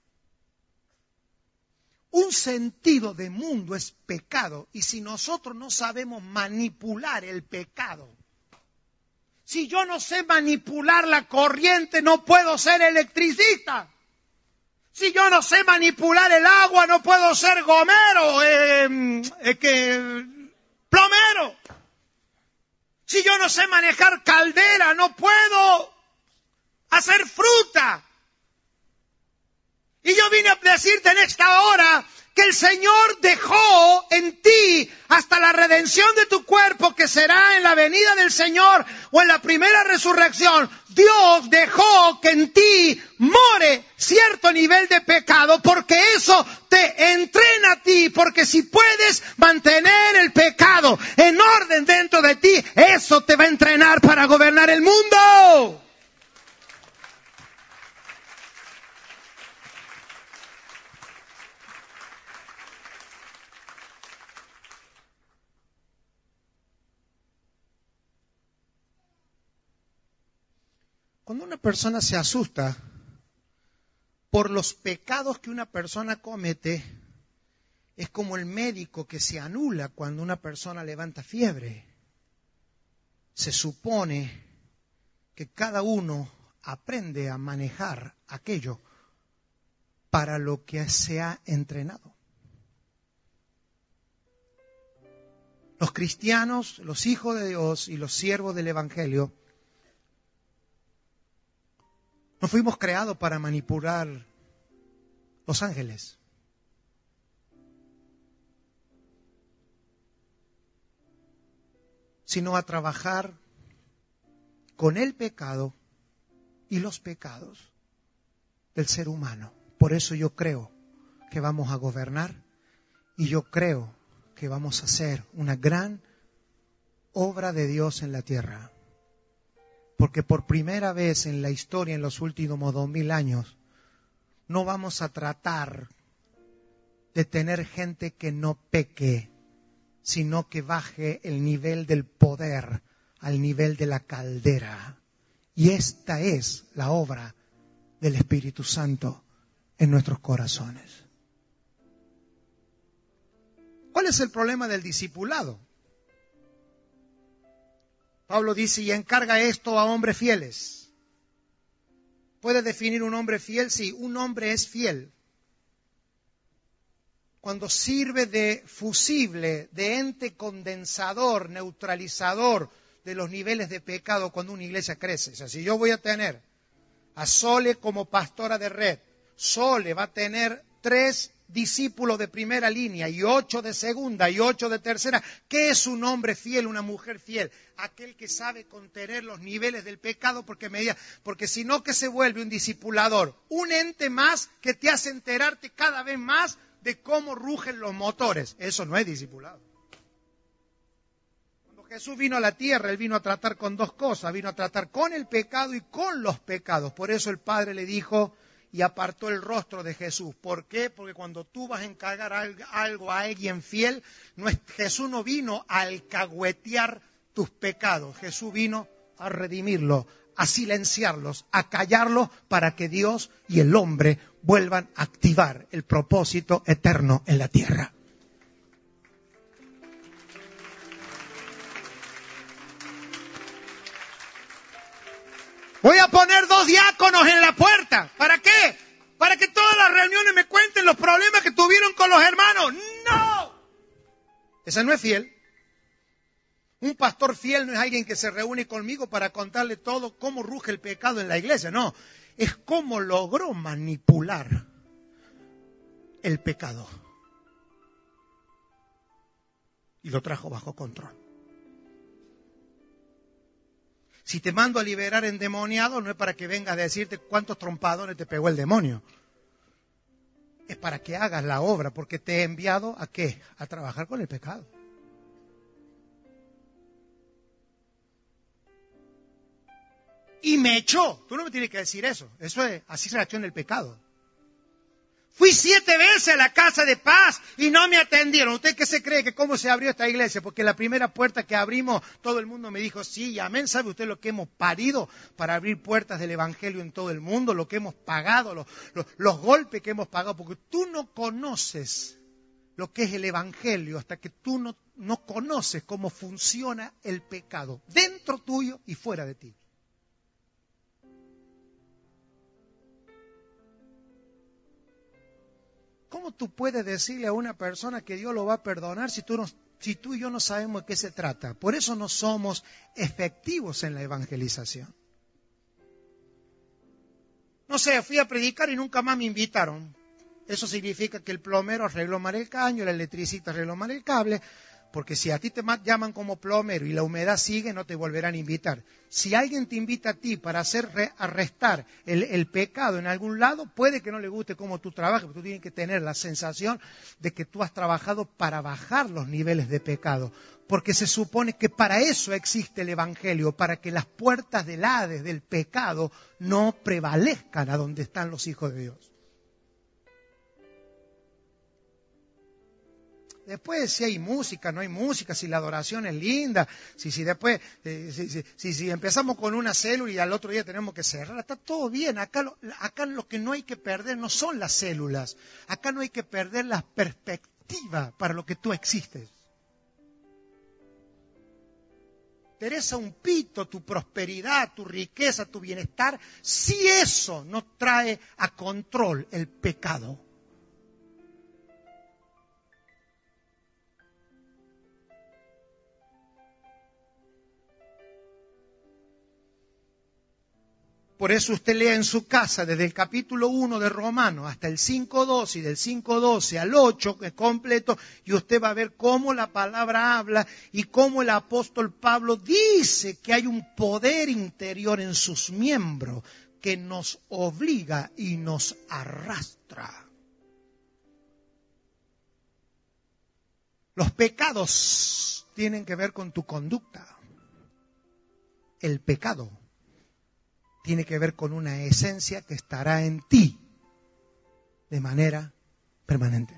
Speaker 1: Un sentido de mundo es pecado, y si nosotros no sabemos manipular el pecado, si yo no sé manipular la corriente, no puedo ser electricista. Si yo no sé manipular el agua, no puedo ser gomero, plomero. Si yo no sé manejar caldera, no puedo hacer fruta. Y yo vine a decirte en esta hora que el Señor dejó en ti hasta la redención de tu cuerpo, que será en la venida del Señor o en la primera resurrección. Dios dejó que en ti more cierto nivel de pecado, porque eso te entrena a ti, porque si puedes mantener el pecado en orden dentro de ti, eso te va a entrenar para gobernar el mundo. Cuando una persona se asusta por los pecados que una persona comete, es como el médico que se anula cuando una persona levanta fiebre. Se supone que cada uno aprende a manejar aquello para lo que se ha entrenado. Los cristianos, los hijos de Dios y los siervos del Evangelio, no fuimos creados para manipular los ángeles. Sino a trabajar con el pecado y los pecados del ser humano. Por eso yo creo que vamos a gobernar y yo creo que vamos a hacer una gran obra de Dios en la tierra. Porque por primera vez en la historia, en los últimos 2000 años, no vamos a tratar de tener gente que no peque, sino que baje el nivel del poder al nivel de la caldera. Y esta es la obra del Espíritu Santo en nuestros corazones. ¿Cuál es el problema del discipulado? Pablo dice, y encarga esto a hombres fieles. ¿Puede definir un hombre fiel? Sí, un hombre es fiel cuando sirve de fusible, de ente condensador, neutralizador de los niveles de pecado cuando una iglesia crece. O sea, si yo voy a tener a Sole como pastora de red, Sole va a tener 3 discípulos de primera línea y 8 de segunda y 8 de tercera. ¿Qué es un hombre fiel, una mujer fiel? Aquel que sabe contener los niveles del pecado, porque si no, que se vuelve un discipulador, un ente más que te hace enterarte cada vez más de cómo rugen los motores. Eso no es discipulado. Cuando Jesús vino a la tierra, Él vino a tratar con 2 cosas, vino a tratar con el pecado y con los pecados. Por eso el Padre le dijo, y apartó el rostro de Jesús. ¿Por qué? Porque cuando tú vas a encargar algo a alguien fiel, Jesús no vino a alcahuetear tus pecados. Jesús vino a redimirlos, a silenciarlos, a callarlos para que Dios y el hombre vuelvan a activar el propósito eterno en la tierra. Voy a poner 2 diáconos en la puerta. ¿Para qué? Para que todas las reuniones me cuenten los problemas que tuvieron con los hermanos. ¡No! Ese no es fiel. Un pastor fiel no es alguien que se reúne conmigo para contarle todo cómo ruge el pecado en la iglesia. No, es cómo logró manipular el pecado. Y lo trajo bajo control. Si te mando a liberar endemoniado, no es para que vengas a decirte cuántos trompadones te pegó el demonio. Es para que hagas la obra, porque te he enviado ¿a qué? A trabajar con el pecado. Y me echó. Tú no me tienes que decir eso. Eso es, así reacciona el pecado. Fui 7 veces a la casa de paz y no me atendieron. ¿Usted qué se cree que cómo se abrió esta iglesia? Porque la primera puerta que abrimos, todo el mundo me dijo, sí y amén. ¿Sabe usted lo que hemos parido para abrir puertas del evangelio en todo el mundo? Lo que hemos pagado, los golpes que hemos pagado. Porque tú no conoces lo que es el evangelio hasta que tú no conoces cómo funciona el pecado dentro tuyo y fuera de ti. ¿Cómo tú puedes decirle a una persona que Dios lo va a perdonar si tú y yo no sabemos de qué se trata? Por eso no somos efectivos en la evangelización. No sé, fui a predicar y nunca más me invitaron. Eso significa que el plomero arregló mal el caño, el electricista arregló mal el cable, porque si a ti te llaman como plomero y la humedad sigue, no te volverán a invitar. Si alguien te invita a ti para arrestar el pecado en algún lado, puede que no le guste cómo tú trabajas, pero tú tienes que tener la sensación de que tú has trabajado para bajar los niveles de pecado. Porque se supone que para eso existe el Evangelio, para que las puertas del Hades, del pecado, no prevalezcan a donde están los hijos de Dios. Después, si hay música, no hay música, si la adoración es linda, si después, si empezamos con una célula y al otro día tenemos que cerrar, está todo bien. Acá lo que no hay que perder no son las células. Acá no hay que perder la perspectiva para lo que tú existes. Interesa un pito tu prosperidad, tu riqueza, tu bienestar, si eso no trae a control el pecado. Por eso usted lea en su casa desde el capítulo 1 de Romanos hasta el 5.12 y del 5.12 al 8 que es completo, y usted va a ver cómo la palabra habla y cómo el apóstol Pablo dice que hay un poder interior en sus miembros que nos obliga y nos arrastra. Los pecados tienen que ver con tu conducta. El pecado tiene que ver con una esencia que estará en ti de manera permanente.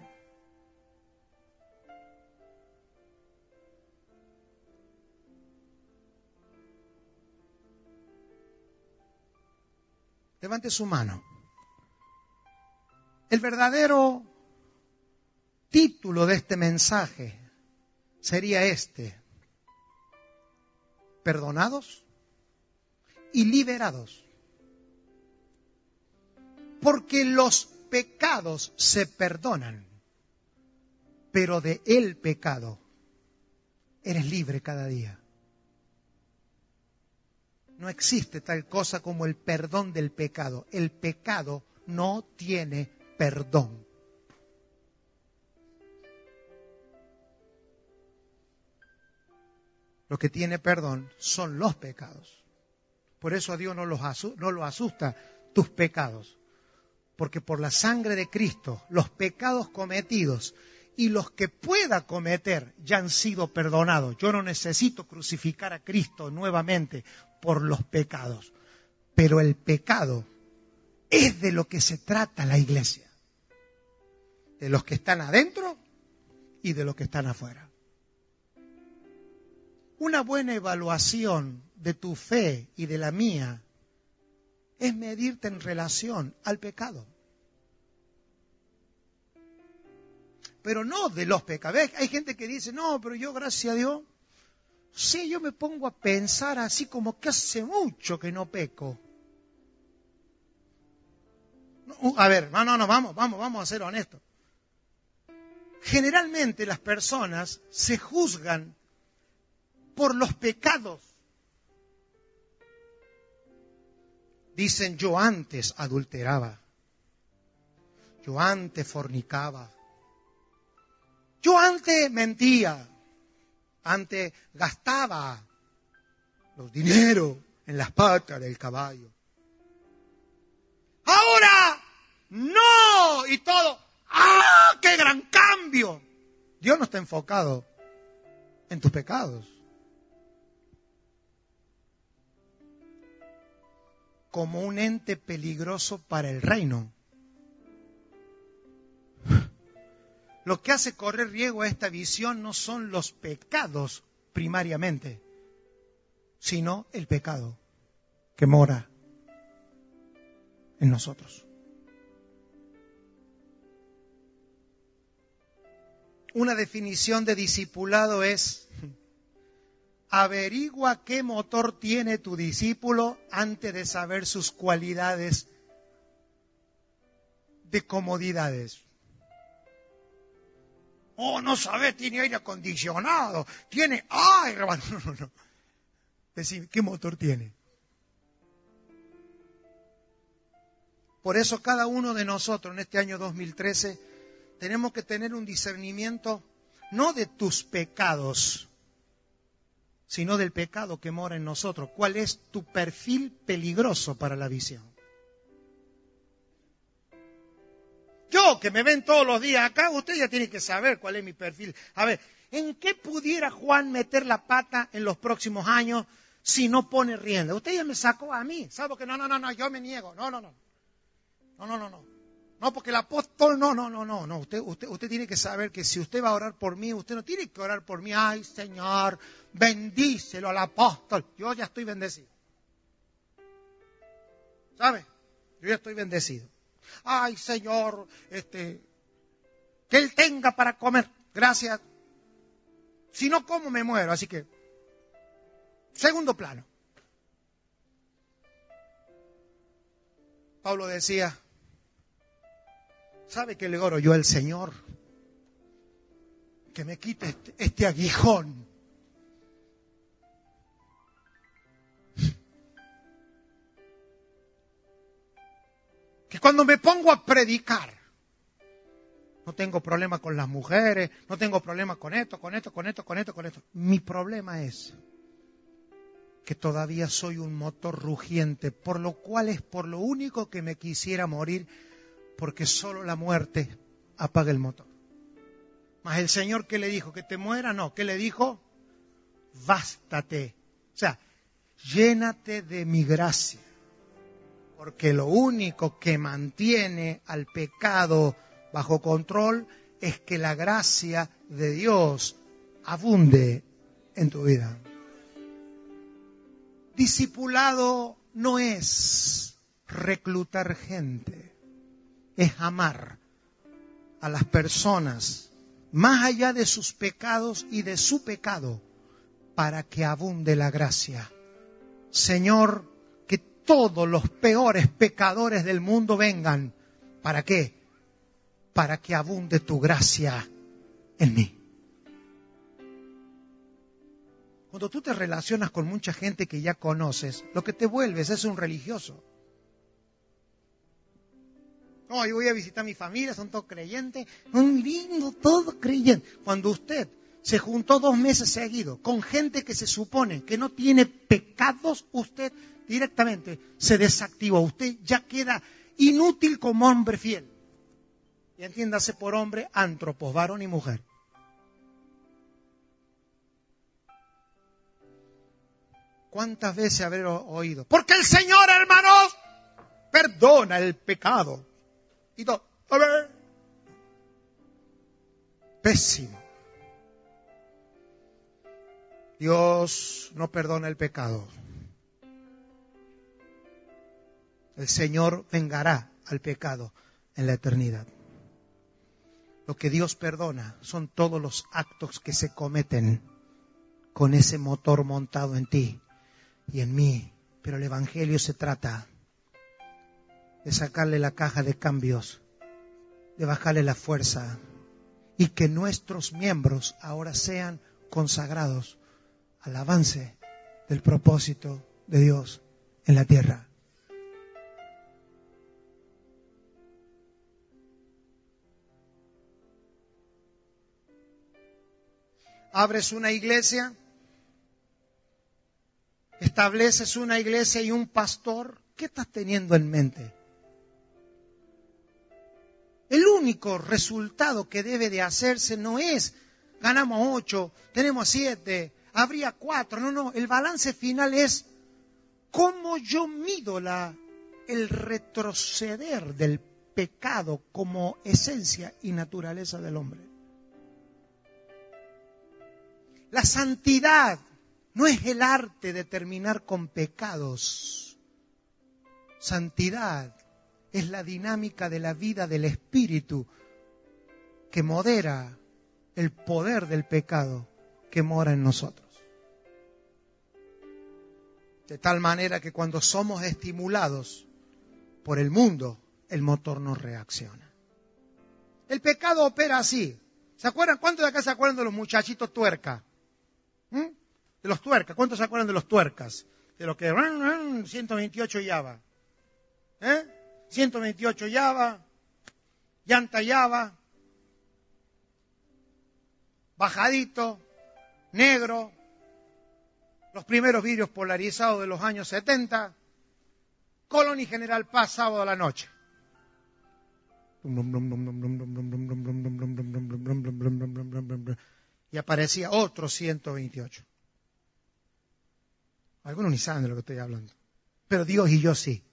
Speaker 1: Levante su mano. El verdadero título de este mensaje sería este: perdonados y liberados. Porque los pecados se perdonan, pero de el pecado eres libre cada día. No existe tal cosa como el perdón del pecado. El pecado no tiene perdón. Lo que tiene perdón son los pecados. Por eso a Dios no lo asusta tus pecados. Porque por la sangre de Cristo, los pecados cometidos y los que pueda cometer ya han sido perdonados. Yo no necesito crucificar a Cristo nuevamente por los pecados. Pero el pecado Es de lo que se trata la iglesia. De los que están adentro y de los que están afuera. Una buena evaluación de tu fe y de la mía es medirte en relación al pecado. Pero no de los pecados. Hay gente que dice, no, pero yo gracias a Dios, sí, yo me pongo a pensar así como que hace mucho que no peco. A ver, vamos a ser honestos. Generalmente las personas se juzgan por los pecados. Dicen, yo antes adulteraba, yo antes fornicaba, yo antes mentía, antes gastaba los dineros en las patas del caballo. Ahora, no, y todo. ¡Ah, qué gran cambio! Dios no está enfocado en tus pecados. Como un ente peligroso para el reino. Lo que hace correr riesgo a esta visión no son los pecados primariamente, sino el pecado que mora en nosotros. Una definición de discipulado es: averigua qué motor tiene tu discípulo antes de saber sus cualidades de comodidades. Oh, no sabes, tiene aire acondicionado, tiene aire. No. Decir, ¿qué motor tiene? Por eso cada uno de nosotros en este año 2013 tenemos que tener un discernimiento no de tus pecados, sino del pecado que mora en nosotros. ¿Cuál es tu perfil peligroso para la visión? Yo, que me ven todos los días acá, usted ya tiene que saber cuál es mi perfil. A ver, ¿en qué pudiera Juan meter la pata en los próximos años si no pone rienda? Usted ya me sacó a mí, ¿sabe? Que no, yo me niego. No. No, porque el apóstol, no. Usted tiene que saber que si usted va a orar por mí, usted no tiene que orar por mí. Ay, Señor, bendícelo al apóstol. Yo ya estoy bendecido. ¿Sabe? Yo ya estoy bendecido. Ay, Señor, que Él tenga para comer. Gracias. Si no como, me muero. Así que, segundo plano. Pablo decía, ¿sabe qué le oro yo al Señor? Que me quite este aguijón. Que cuando me pongo a predicar, no tengo problema con las mujeres, no tengo problema con esto. Mi problema es que todavía soy un motor rugiente, por lo cual es por lo único que me quisiera morir, porque solo la muerte apaga el motor. Mas el Señor, ¿qué le dijo? ¿Que te muera? No. ¿Qué le dijo? Bástate. O sea, llénate de mi gracia. Porque lo único que mantiene al pecado bajo control es que la gracia de Dios abunde en tu vida. Discipulado no es reclutar gente, es amar a las personas más allá de sus pecados y de su pecado para que abunde la gracia. Señor, que todos los peores pecadores del mundo vengan. ¿Para qué? Para que abunde tu gracia en mí. Cuando tú te relacionas con mucha gente que ya conoces, lo que te vuelves es un religioso. No, yo voy a visitar a mi familia, son todos creyentes. Muy lindo, todos creyentes. Cuando usted se juntó 2 meses seguidos con gente que se supone que no tiene pecados, usted directamente se desactivó. Usted ya queda inútil como hombre fiel. Y entiéndase por hombre, antropos, varón y mujer. ¿Cuántas veces habré oído? Porque el Señor, hermanos, perdona el pecado. Y todo. A ver. Pésimo. Dios no perdona el pecado. El Señor vengará al pecado en la eternidad. Lo que Dios perdona son todos los actos que se cometen con ese motor montado en ti y en mí. Pero el Evangelio se trata de sacarle la caja de cambios, de bajarle la fuerza y que nuestros miembros ahora sean consagrados al avance del propósito de Dios en la tierra. Abres una iglesia, estableces una iglesia y un pastor, ¿qué estás teniendo en mente? El único resultado que debe de hacerse no es ganamos 8, tenemos 7, habría 4. No, el balance final es cómo yo mido el retroceder del pecado como esencia y naturaleza del hombre. La santidad no es el arte de terminar con pecados. Santidad es la dinámica de la vida del Espíritu que modera el poder del pecado que mora en nosotros. De tal manera que cuando somos estimulados por el mundo, el motor no reacciona. El pecado opera así. ¿Se acuerdan? ¿Cuántos de acá se acuerdan de los muchachitos tuerca? De los tuercas. ¿Cuántos se acuerdan de los tuercas? De lo que 128 Java. 128 Java, llanta Java, bajadito, negro, los primeros vidrios polarizados de los años 70, Colón y General Paz, sábado a la noche. Y aparecía otro 128. Algunos ni saben de lo que estoy hablando, pero Dios y yo sí.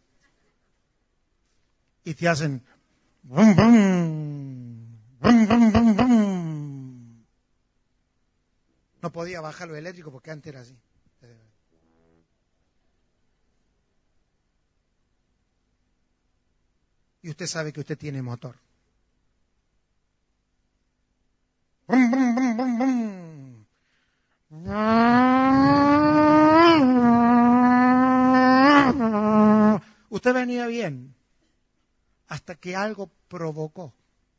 Speaker 1: Y te hacen bum, bum, bum, bum, bum, bum. No podía bajar lo eléctrico porque antes era así. Y usted sabe que usted tiene motor. Bum, bum, bum, bum, bum. Usted venía bien hasta que algo provocó.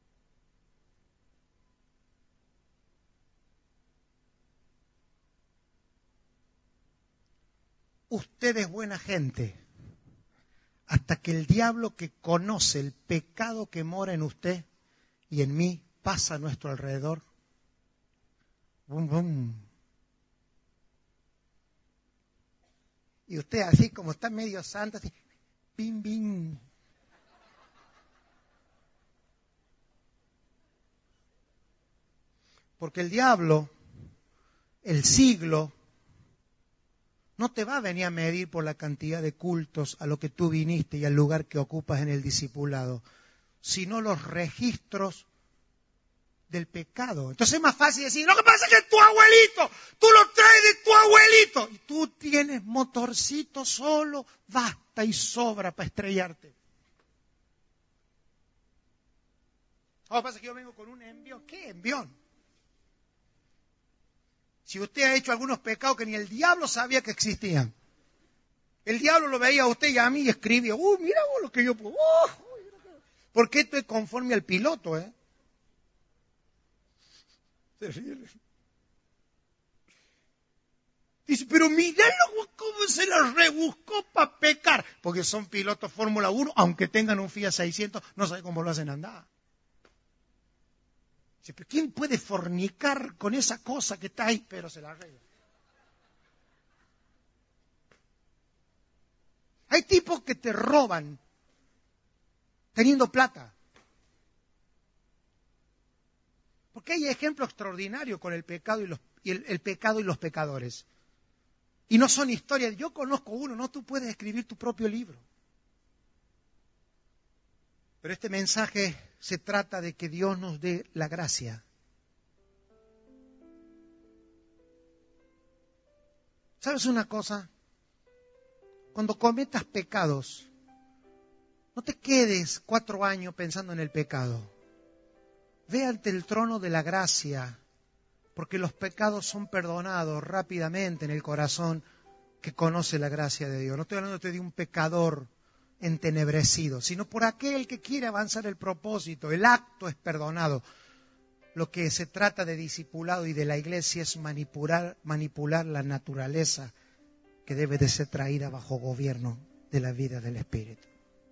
Speaker 1: Usted es buena gente hasta que el diablo que conoce el pecado que mora en usted y en mí pasa a nuestro alrededor. Bum, bum. Y usted así como está medio santo, así, bim, bim. Porque el diablo, el siglo, no te va a venir a medir por la cantidad de cultos a lo que tú viniste y al lugar que ocupas en el discipulado, sino los registros del pecado. Entonces es más fácil decir, lo que pasa es que tu abuelito, tú lo traes de tu abuelito, y tú tienes motorcito solo, basta y sobra para estrellarte. Lo que pasa es que yo vengo con un envión. ¿Qué envión? Si usted ha hecho algunos pecados que ni el diablo sabía que existían. El diablo lo veía a usted y a mí y escribía, mira vos lo que yo puedo. Porque esto es conforme al piloto, Dice, pero míralo cómo se la rebuscó para pecar. Porque son pilotos Fórmula 1, aunque tengan un Fiat 600, no sabe cómo lo hacen andar. Dice, pero ¿quién puede fornicar con esa cosa que está ahí? Pero se la arregla. Hay tipos que te roban teniendo plata. Porque hay ejemplos extraordinarios con el pecado el pecado y los pecadores. Y no son historias. Yo conozco uno, no, tú puedes escribir tu propio libro. Pero este mensaje se trata de que Dios nos dé la gracia. ¿Sabes una cosa? Cuando cometas pecados, no te quedes 4 años pensando en el pecado. Ve ante el trono de la gracia, porque los pecados son perdonados rápidamente en el corazón que conoce la gracia de Dios. No estoy hablando de un pecador entenebrecido, sino por aquel que quiere avanzar el propósito. El acto es perdonado. Lo que se trata de discipulado y de la iglesia es manipular la naturaleza que debe de ser traída bajo gobierno de la vida del Espíritu.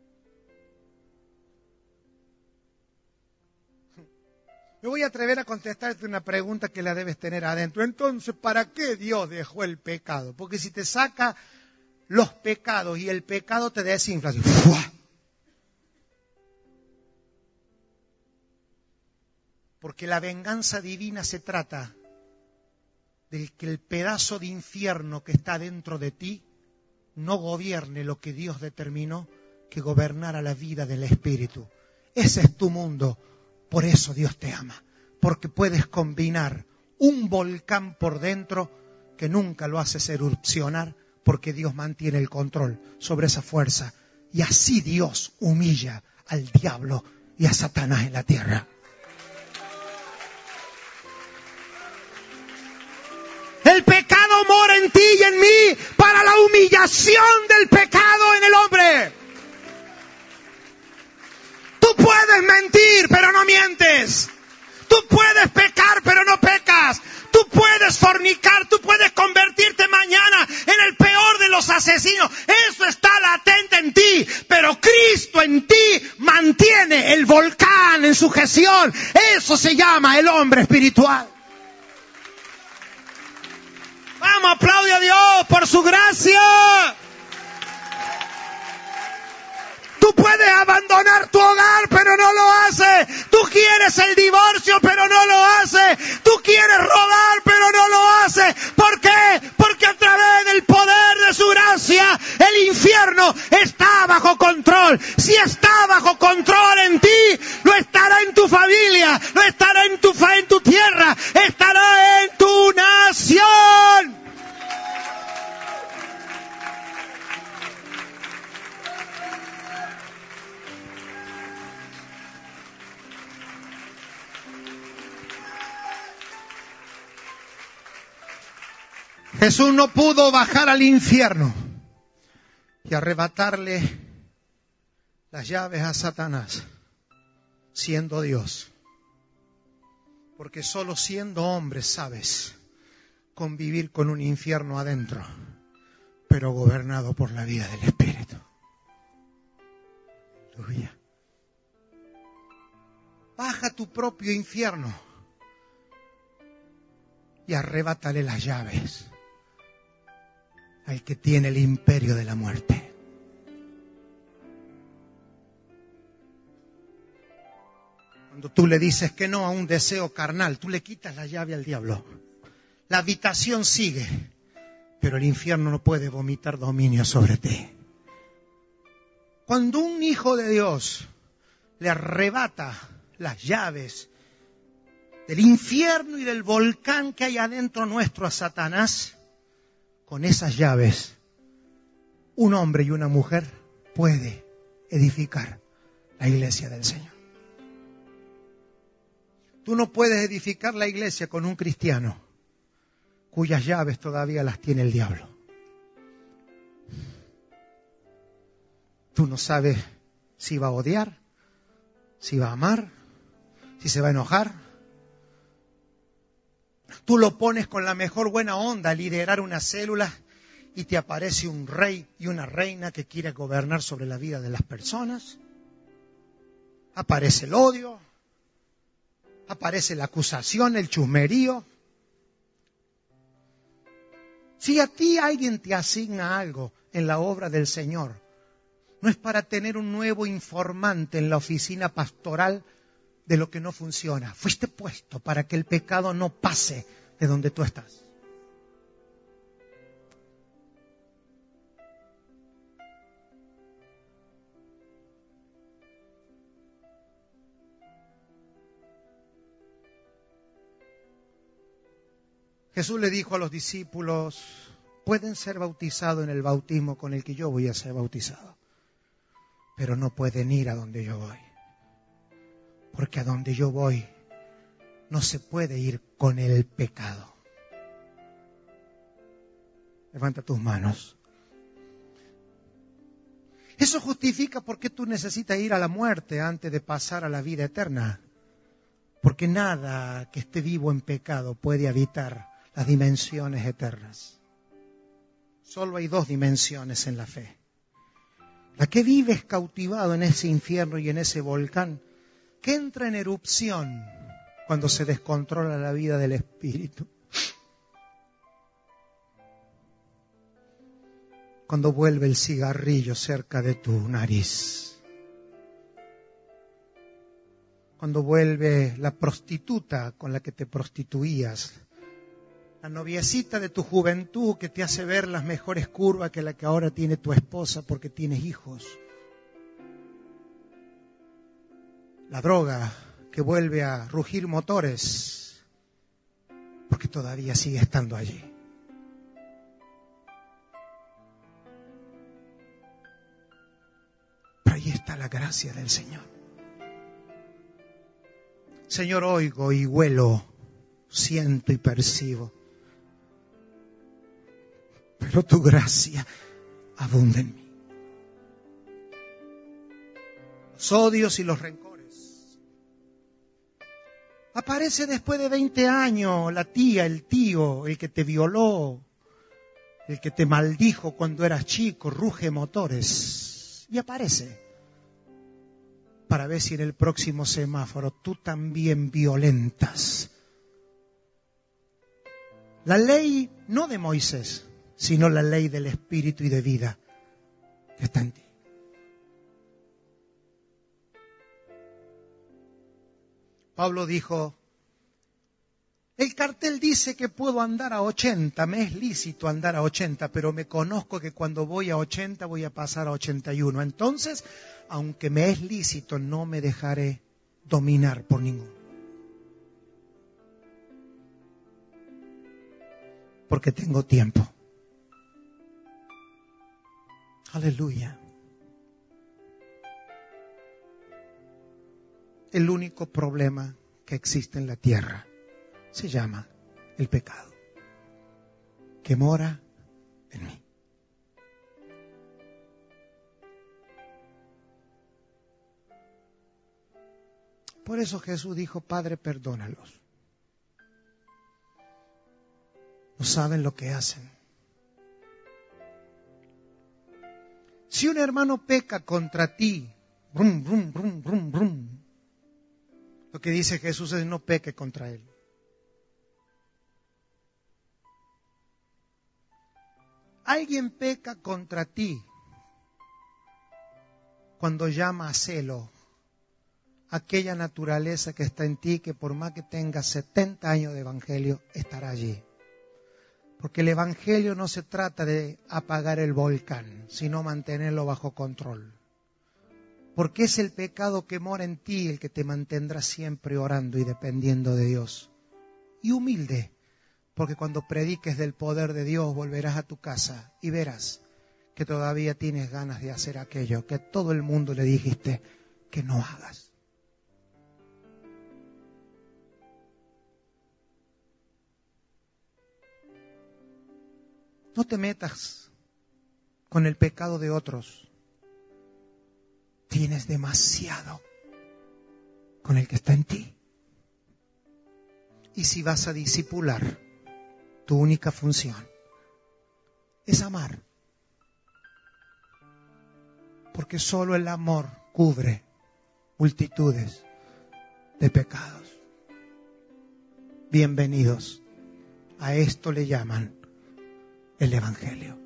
Speaker 1: Me voy a atrever a contestarte una pregunta que la debes tener adentro. Entonces, ¿para qué Dios dejó el pecado? Porque si te saca los pecados y el pecado te desinfla. Así, ¡fua! Porque la venganza divina se trata de que el pedazo de infierno que está dentro de ti no gobierne lo que Dios determinó que gobernara la vida del Espíritu. Ese es tu mundo. Por eso Dios te ama. Porque puedes combinar un volcán por dentro que nunca lo haces erupcionar, porque Dios mantiene el control sobre esa fuerza. Y así Dios humilla al diablo y a Satanás en la tierra. El pecado mora en ti y en mí para la humillación del pecado en el hombre. Tú puedes mentir, pero no mientes. Tú puedes pecar, pero no pecas. Tú puedes fornicar, tú puedes convertirte mañana en el peor de los asesinos. Eso está latente en ti, pero Cristo en ti mantiene el volcán en sujeción. Eso se llama el hombre espiritual. Vamos, aplaude a Dios por su gracia. Tú puedes abandonar tu hogar, pero no lo haces. Tú quieres el divorcio, pero no lo haces. Tú quieres robar, pero no lo haces. ¿Por qué? Porque a través del poder de su gracia, el infierno está bajo control. Si está bajo control en ti, lo estará en tu familia, lo estará en tu tierra, estará en tu nación. Jesús no pudo bajar al infierno y arrebatarle las llaves a Satanás, siendo Dios. Porque solo siendo hombre sabes convivir con un infierno adentro, pero gobernado por la vida del Espíritu. Aleluya. Baja tu propio infierno y arrebátale las llaves al que tiene el imperio de la muerte. Cuando tú le dices que no a un deseo carnal, tú le quitas la llave al diablo. La habitación sigue, pero el infierno no puede vomitar dominio sobre ti. Cuando un hijo de Dios le arrebata las llaves del infierno y del volcán que hay adentro nuestro a Satanás, con esas llaves, un hombre y una mujer puede edificar la iglesia del Señor. Tú no puedes edificar la iglesia con un cristiano cuyas llaves todavía las tiene el diablo. Tú no sabes si va a odiar, si va a amar, si se va a enojar. Tú lo pones con la mejor buena onda a liderar una célula y te aparece un rey y una reina que quiere gobernar sobre la vida de las personas. Aparece el odio, aparece la acusación, el chusmerío. Si a ti alguien te asigna algo en la obra del Señor, no es para tener un nuevo informante en la oficina pastoral de lo que no funciona. Fuiste puesto para que el pecado no pase de donde tú estás. Jesús le dijo a los discípulos, pueden ser bautizados en el bautismo con el que yo voy a ser bautizado, pero no pueden ir a donde yo voy, porque a donde yo voy no se puede ir con el pecado. Levanta tus manos. Eso justifica por qué tú necesitas ir a la muerte antes de pasar a la vida eterna. Porque nada que esté vivo en pecado puede habitar las dimensiones eternas. Solo hay dos dimensiones en la fe. La que vives cautivado en ese infierno y en ese volcán, que entra en erupción cuando se descontrola la vida del espíritu. Cuando vuelve el cigarrillo cerca de tu nariz. Cuando vuelve la prostituta con la que te prostituías. La noviecita de tu juventud que te hace ver las mejores curvas que la que ahora tiene tu esposa porque tienes hijos. La droga que vuelve a rugir motores porque todavía sigue estando allí. Ahí está la gracia del Señor. Señor, oigo y huelo, siento y percibo. Pero tu gracia abunda en mí. Los odios y los rencores. Aparece después de 20 años la tía, el tío, el que te violó, el que te maldijo cuando eras chico, ruge motores. Y aparece. Para ver si en el próximo semáforo tú también violentas la ley no de Moisés, sino la ley del espíritu y de vida que está en ti. Pablo dijo, el cartel dice que puedo andar a 80, me es lícito andar a 80, pero me conozco que cuando voy a 80 voy a pasar a 81. Entonces, aunque me es lícito, no me dejaré dominar por ninguno. Porque tengo tiempo. Aleluya. El único problema que existe en la tierra se llama el pecado, que mora en mí. Por eso Jesús dijo, Padre, perdónalos. No saben lo que hacen. Si un hermano peca contra ti, brum, brum, brum, brum, brum, lo que dice Jesús es no peque contra él. Alguien peca contra ti cuando llama a celo aquella naturaleza que está en ti, que por más que tenga 70 años de evangelio, estará allí. Porque el evangelio no se trata de apagar el volcán, sino mantenerlo bajo control. Porque es el pecado que mora en ti el que te mantendrá siempre orando y dependiendo de Dios. Y humilde, porque cuando prediques del poder de Dios volverás a tu casa y verás que todavía tienes ganas de hacer aquello que a todo el mundo le dijiste que no hagas. No te metas con el pecado de otros. Tienes demasiado con el que está en ti. Y si vas a discipular, tu única función es amar. Porque solo el amor cubre multitudes de pecados. Bienvenidos. A esto le llaman el Evangelio.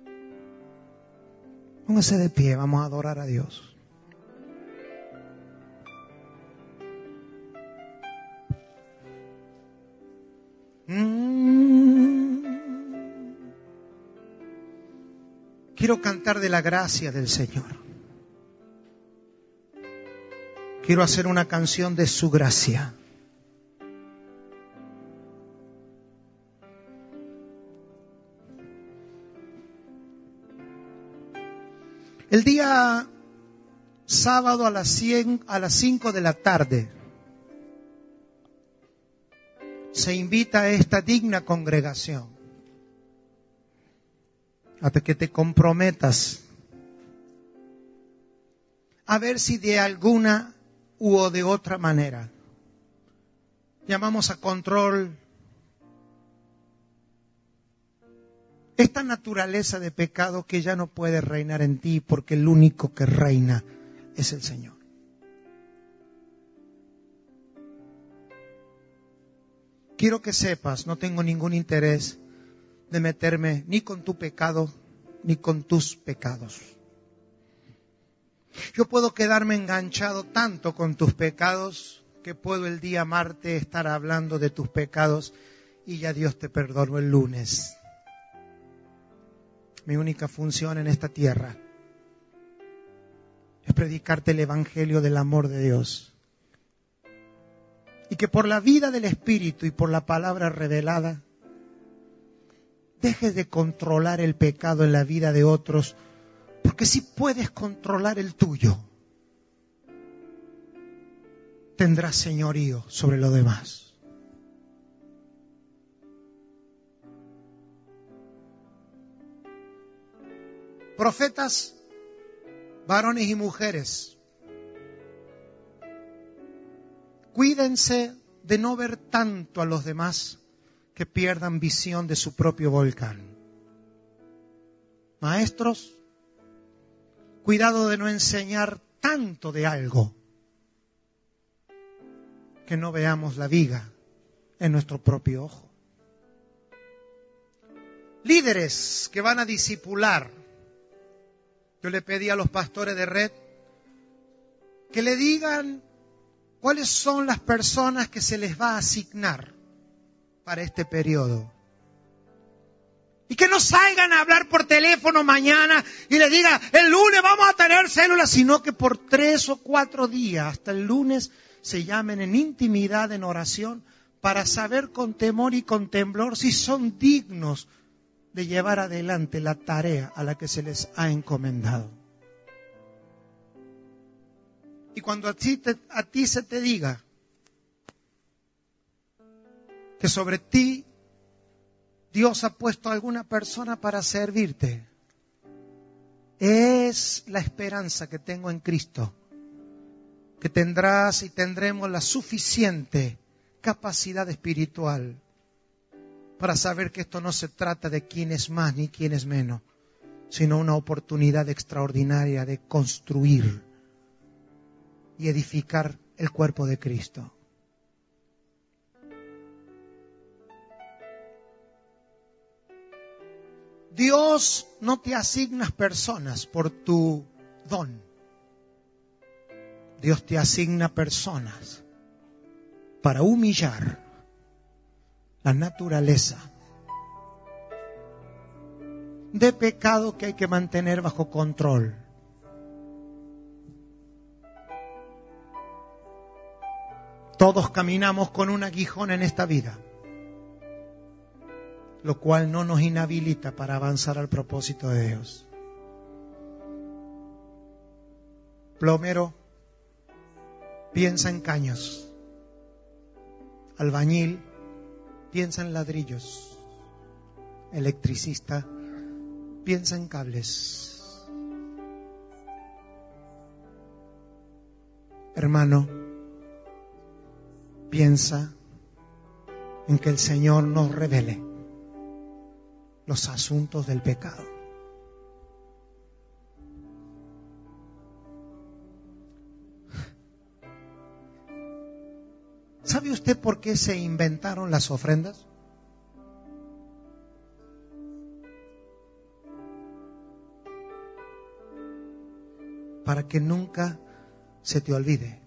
Speaker 1: Póngase de pie, vamos a adorar a Dios. Quiero cantar de la gracia del Señor. Quiero hacer una canción de su gracia. El día sábado a las 5 de la tarde se invita a esta digna congregación hasta que te comprometas a ver si de alguna u de otra manera llamamos a control esta naturaleza de pecado que ya no puede reinar en ti, porque el único que reina es el Señor. Quiero que sepas, no tengo ningún interés de meterme ni con tu pecado ni con tus pecados. Yo puedo quedarme enganchado tanto con tus pecados que puedo el día martes estar hablando de tus pecados y ya Dios te perdonó el lunes. Mi única función en esta tierra es predicarte el evangelio del amor de Dios. Y que por la vida del Espíritu y por la palabra revelada, dejes de controlar el pecado en la vida de otros, porque si puedes controlar el tuyo, tendrás señorío sobre lo demás. Profetas, varones y mujeres, cuídense de no ver tanto a los demás que pierdan visión de su propio volcán. Maestros, cuidado de no enseñar tanto de algo que no veamos la viga en nuestro propio ojo. Líderes que van a discipular, yo le pedí a los pastores de red que le digan cuáles son las personas que se les va a asignar para este periodo. Y que no salgan a hablar por teléfono mañana y le digan, el lunes vamos a tener células, sino que por 3 o 4 días, hasta el lunes, se llamen en intimidad, en oración, para saber con temor y con temblor si son dignos de llevar adelante la tarea a la que se les ha encomendado. Y cuando a ti se te diga que sobre ti Dios ha puesto a alguna persona para servirte, es la esperanza que tengo en Cristo, que tendrás y tendremos la suficiente capacidad espiritual para saber que esto no se trata de quién es más ni quién es menos, sino una oportunidad extraordinaria de construir y edificar el cuerpo de Cristo. Dios no te asigna personas por tu don. Dios te asigna personas para humillar la naturaleza de pecado que hay que mantener bajo control. Todos caminamos con un aguijón en esta vida, lo cual no nos inhabilita para avanzar al propósito de Dios. Plomero, piensa en caños. Albañil, piensa en ladrillos. Electricista, piensa en cables. Hermano, piensa en que el Señor nos revele los asuntos del pecado. ¿Sabe usted por qué se inventaron las ofrendas? Para que nunca se te olvide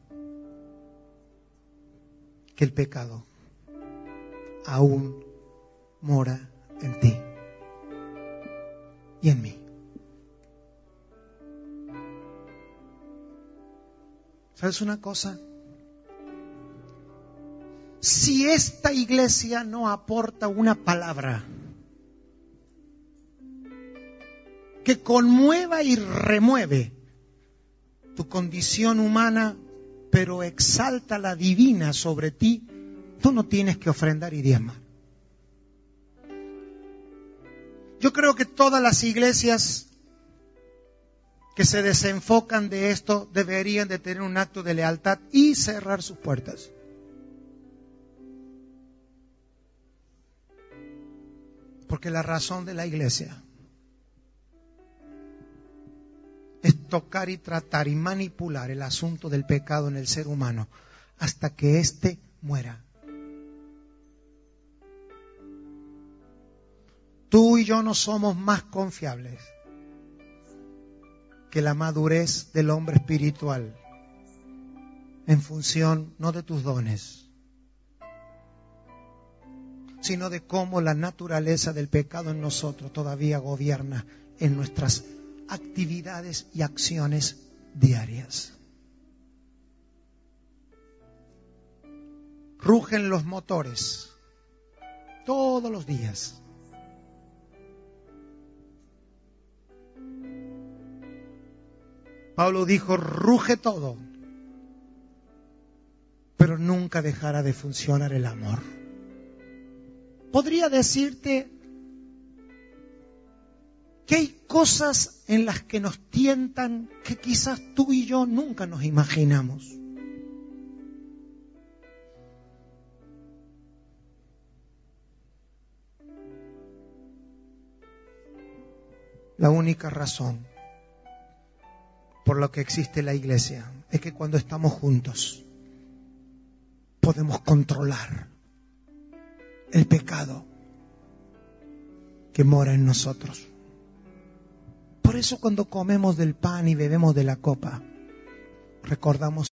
Speaker 1: que el pecado aún mora en ti y en mí. ¿Sabes una cosa? Si esta iglesia no aporta una palabra que conmueva y remueve tu condición humana, pero exalta la divina sobre ti, tú no tienes que ofrendar y diezmar. Yo creo que todas las iglesias que se desenfocan de esto deberían de tener un acto de lealtad y cerrar sus puertas. Porque la razón de la iglesia es tocar y tratar y manipular el asunto del pecado en el ser humano hasta que éste muera. Tú y yo no somos más confiables que la madurez del hombre espiritual en función no de tus dones, sino de cómo la naturaleza del pecado en nosotros todavía gobierna en nuestras actividades y acciones diarias. Rugen los motores todos los días. Pablo dijo, ruge todo, pero nunca dejará de funcionar el amor. Podría decirte que hay cosas en las que nos tientan que quizás tú y yo nunca nos imaginamos. La única razón por la que existe la iglesia es que cuando estamos juntos podemos controlar el pecado que mora en nosotros. Por eso cuando comemos del pan y bebemos de la copa, recordamos